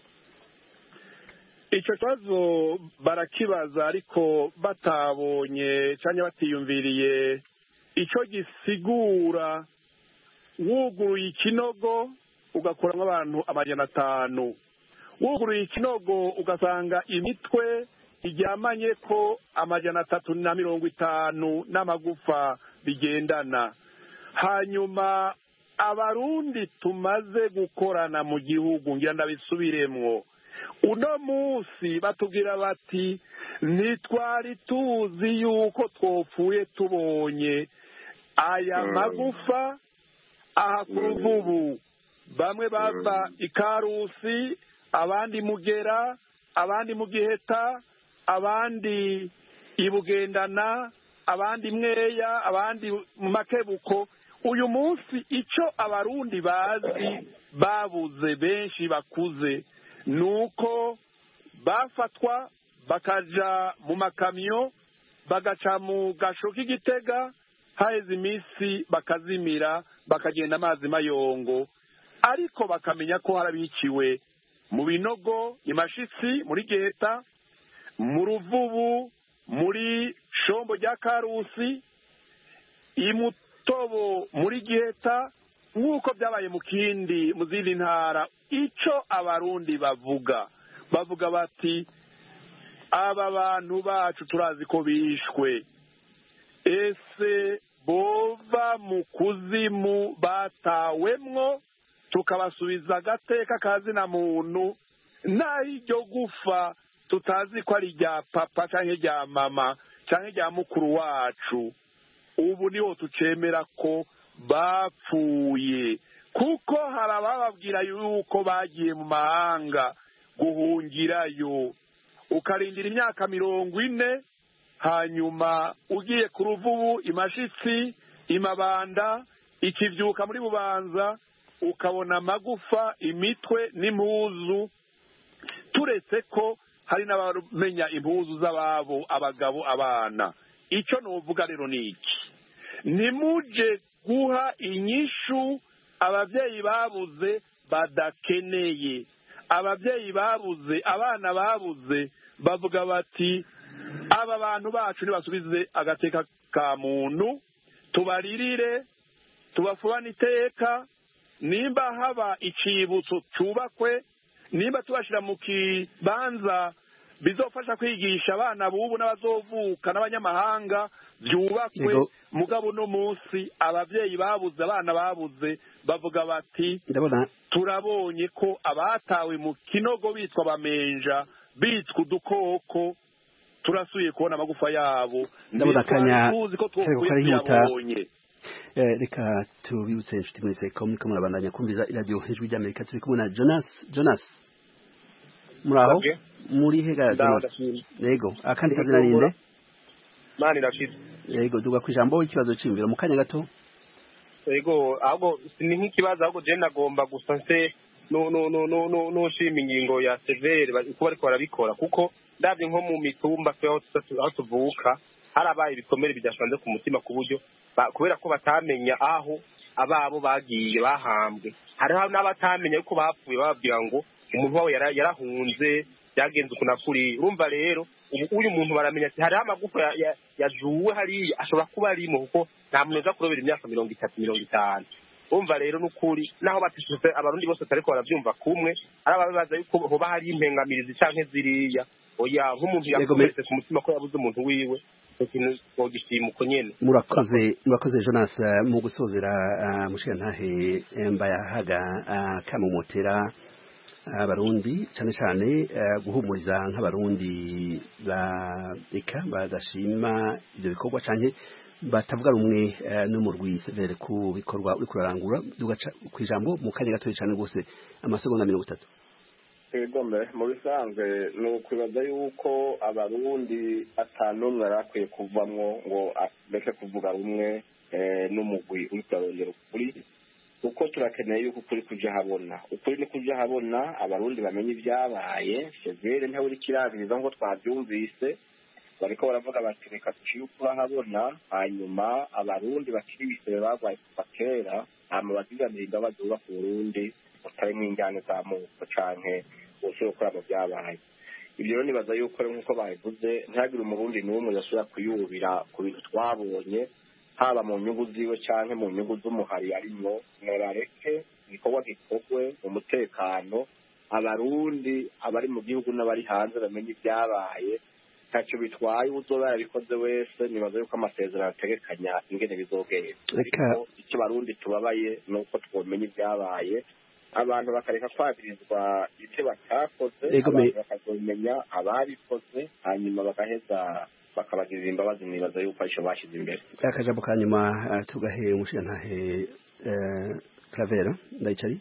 Icyo kibazo barakibaza ariko batabonye cyangwa batiyumviriye icyo gisigura. Wuguruye ikinogo ugakuramo abantu amajana atanu, wuguruye ikinogo ugasanga imitwe iryamanye ko amajana atatu na mirongo itanu n'amagufa bigendana. Hanyuma abarundi tumaze gukorana mu gihugu ngira ndabisubiremwo, uno munsi batubwira bati ntitwari tuzi yuko twopfuye tubonye aya magufa aha ku Ruvubu. Bamwe bava Ikarusi, abandi Mugera, abandi mu Giheta, abandi Ibugendana, abandi Mweya, abandi mu Makebuko. Uyu munsi icyo abarundi bazi babuze benshi bakuze nuko bafatwa bakaja mu makamyo bagaca mu gasho k'Igitega, haheze iminsi bakazimira bakagenda amazi mayongo, ariko bakamenya ko harabiciwe mu binogo imashitsi muri Giheta, mu Ruvubu, muri Shombo rya Karusi, Imutobo muri Giheta, nk'uko byabaye mu kindi mu zindi ntara. Icyo abarundi bavuga bavuga bati aba bantu bacu turazi ko bishwe, ese bova mu kuzimu batawemwo tukabasubiza agateka kazina muntu, naho iryo gufa tutazi ko ari rya papa cyangwa rya mama cyangwa rya mukuru wacu, ubu niho tucemera ko bapfuye, kuko hari abababwira yuko bagiye mu mahanga guhungirayo, ukarindira imyaka mirongo ine, hanyuma ugiye ku Ruvubu, imashitsi, imabanda, ikivyuka muri Bubanza, ukabona amagufa, imitwe n'impuzu, turetse ko hari n'abamenya impuzu z'ababo, abagabo, abana. Icyo nuvuga rero ni iki: nimuje guha inyishu ababyeyi babuze badakeneye. Ababyeyi babuze, abana babuze, bavuga bati aba bantu bacu nibasubize agateka ka muntu tubaririre tubafubane iteka nimba haba icibutso cyubakwe nimba tubashira mu kibanza bizofasha kwigisha abana bubu n'abazovuka n'abanyamahanga byubakwe mugabo no munsi abavyeyi babuze abana babuze bavuga bati turabonye ko abatawe mu kinogo bitwa bamenja bitwa udukoko turasuye kubona amagufa yabo ndabona kanya ko twabonye reka tubibutse inshuti mwese ko muriko murabandanya kumviza iradiyo ijwi ry'Amerika turi kumwe na Jonas Jonas muraho muri hega Jonas yego akandi kazina ninde mani rashid yego duga ku ijambo ikibazo cimbiro mu kanya gato yego ahubwo ni nk'ikibazo ahubwo je nagomba gusa nse no no no no no no shima ingingo ya severe kuba ariko barabikora kuko ndavye nko mu mitumba twaho aho tuvuka harabaye ibikomere bidashanze ku mutima ku buryo kubera ko batamenya aho ababo bagiye bahambwe hariho n'abatamenya yuko bapfuye bababwira ngo umuntu wawe yarahunze byagenze ukuna kuri urumva rero uyu muntu baramenya ati hariho amagufa yajuwe hariya ashobora kuba arimo kuko nta muntu uza kurobera imyaka mirongo itatu mirongo itanu urumva rero n'ukuri naho batishuse abarundi bose ariko barabyumva kumwe ari ababaza yuko hoba hari impengamirizi canke ziriya oya nk'umuntu yakomeretse ku mutima ko yabuze umuntu wiwe ikintu twogishima uko nyene murakoze murakoze Jonas mu gusozera mushirantahe Mbayahaga kamumotera abarundi cyane cyane guhumuriza nk'abarundi ba eka badashima ibyo bikorwa canke batavuga rumwe n'umurwi severe ku bikorwa uri kurarangura dugaca ku ijambo mu kanya gato cyane gose amasegonda mirongo itatu Egombe mu bisanzwe ni ukwibaza yuko abarundi atanumwe arakwiye kuvamwo ngo areke kuvuga rumwe n'umugwi uri kurarondera ukuri kuko turakeneye yuko ukuri kuja habona ukuri ni kuja habona abarundi bamenye ibyabaye severe ntawe uri kirabiriza ngo twabyumvise bariko baravuga bati reka duciye ukuri habona hanyuma abarundi bakiri bisebe bagwaye kuva kera hama baziganira imbabazi buba ku Burundi utarimwo injyane z'amoko canke bose gukora mu byabaye ibyo rero nibaza yuko nk'uko babivuze ntihagire umurundi n'umwe yasubira kuyubira ku bintu twabonye haba mu nyungu ziwe canke mu nyungu z'umuhari arimwo mwarareke igikorwa gikorwe mu mutekano abarundi abari mu gihugu n'abari hanze bamenye ibyabaye ntacyo bitwaye uzoba yarabikoze wese nibaza yuko amasezerano ategekanya ingene bizogenda icyo barundi tubabaye ni uko twomenya ibyabaye abantu bakareka kwabirizwa icyo batakoze abantu bakazomenya ababikoze hanyuma bagaheza bakabagirira imbabazi nibaza yuko arico bashize imbere akajambo ka nyuma tugahe umushirantahe Clavera ndayicari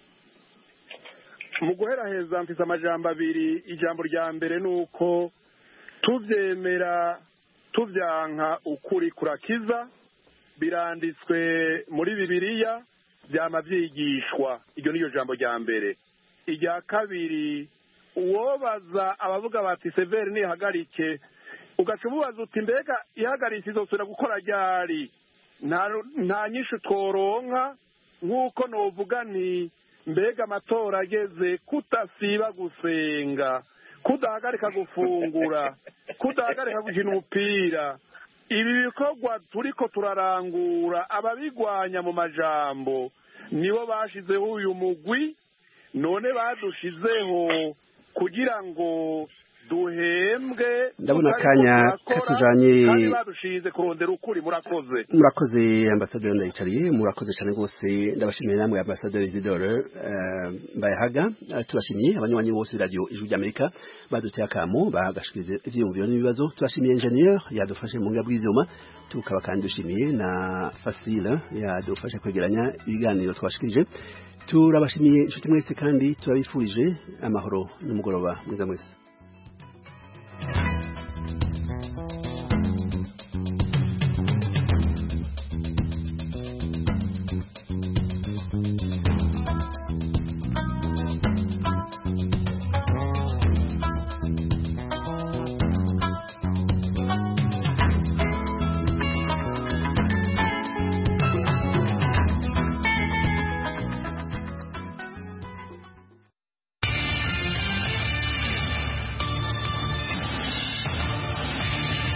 mu guheraheza mfise amajambo abiri ijambo rya mbere nuko tuvyemera tuvyanka ukuri kurakiza biranditswe muri Bibiliya byama byigishwa iryo niyo jambo rya mbere irya kabiri uwobaza abavuga bati severe nihagarike ugaca umubaza uti mbega ihagaritse izosubira gukora ryari nta nyinshi tworonka nk'uko novuga nti mbega amatora ageze kutasiba gusenga kudahagarika gufungura kudahagarika gukina umupira ibi bikorwa turiko turarangura ababigwanya mu majambo nibo bashizeho uyu mugwi none badushizeho kugira ngo duhembwe ndabona kanya katujanye kandi badushize kurondera ukuri murakoze murakoze ambassadeur ndayicariye murakoze cyane gose ndabashimiye namwe ambassadeur Isidore Mbayahaga turashimiye abanywanyi bose radio ijwi ry'Amerika baduteye akamo bagashikirize ivyiyumviro n'ibibazo turashimiye ingenieur yadufashe mu ngabwi zoma tukaba kandi dushimiye na Fasila yadufashe kwegeranya ibiganiro twashikirije turabashimiye inshuti mwese kandi turabifurije amahoro n'umugoroba mwiza mwese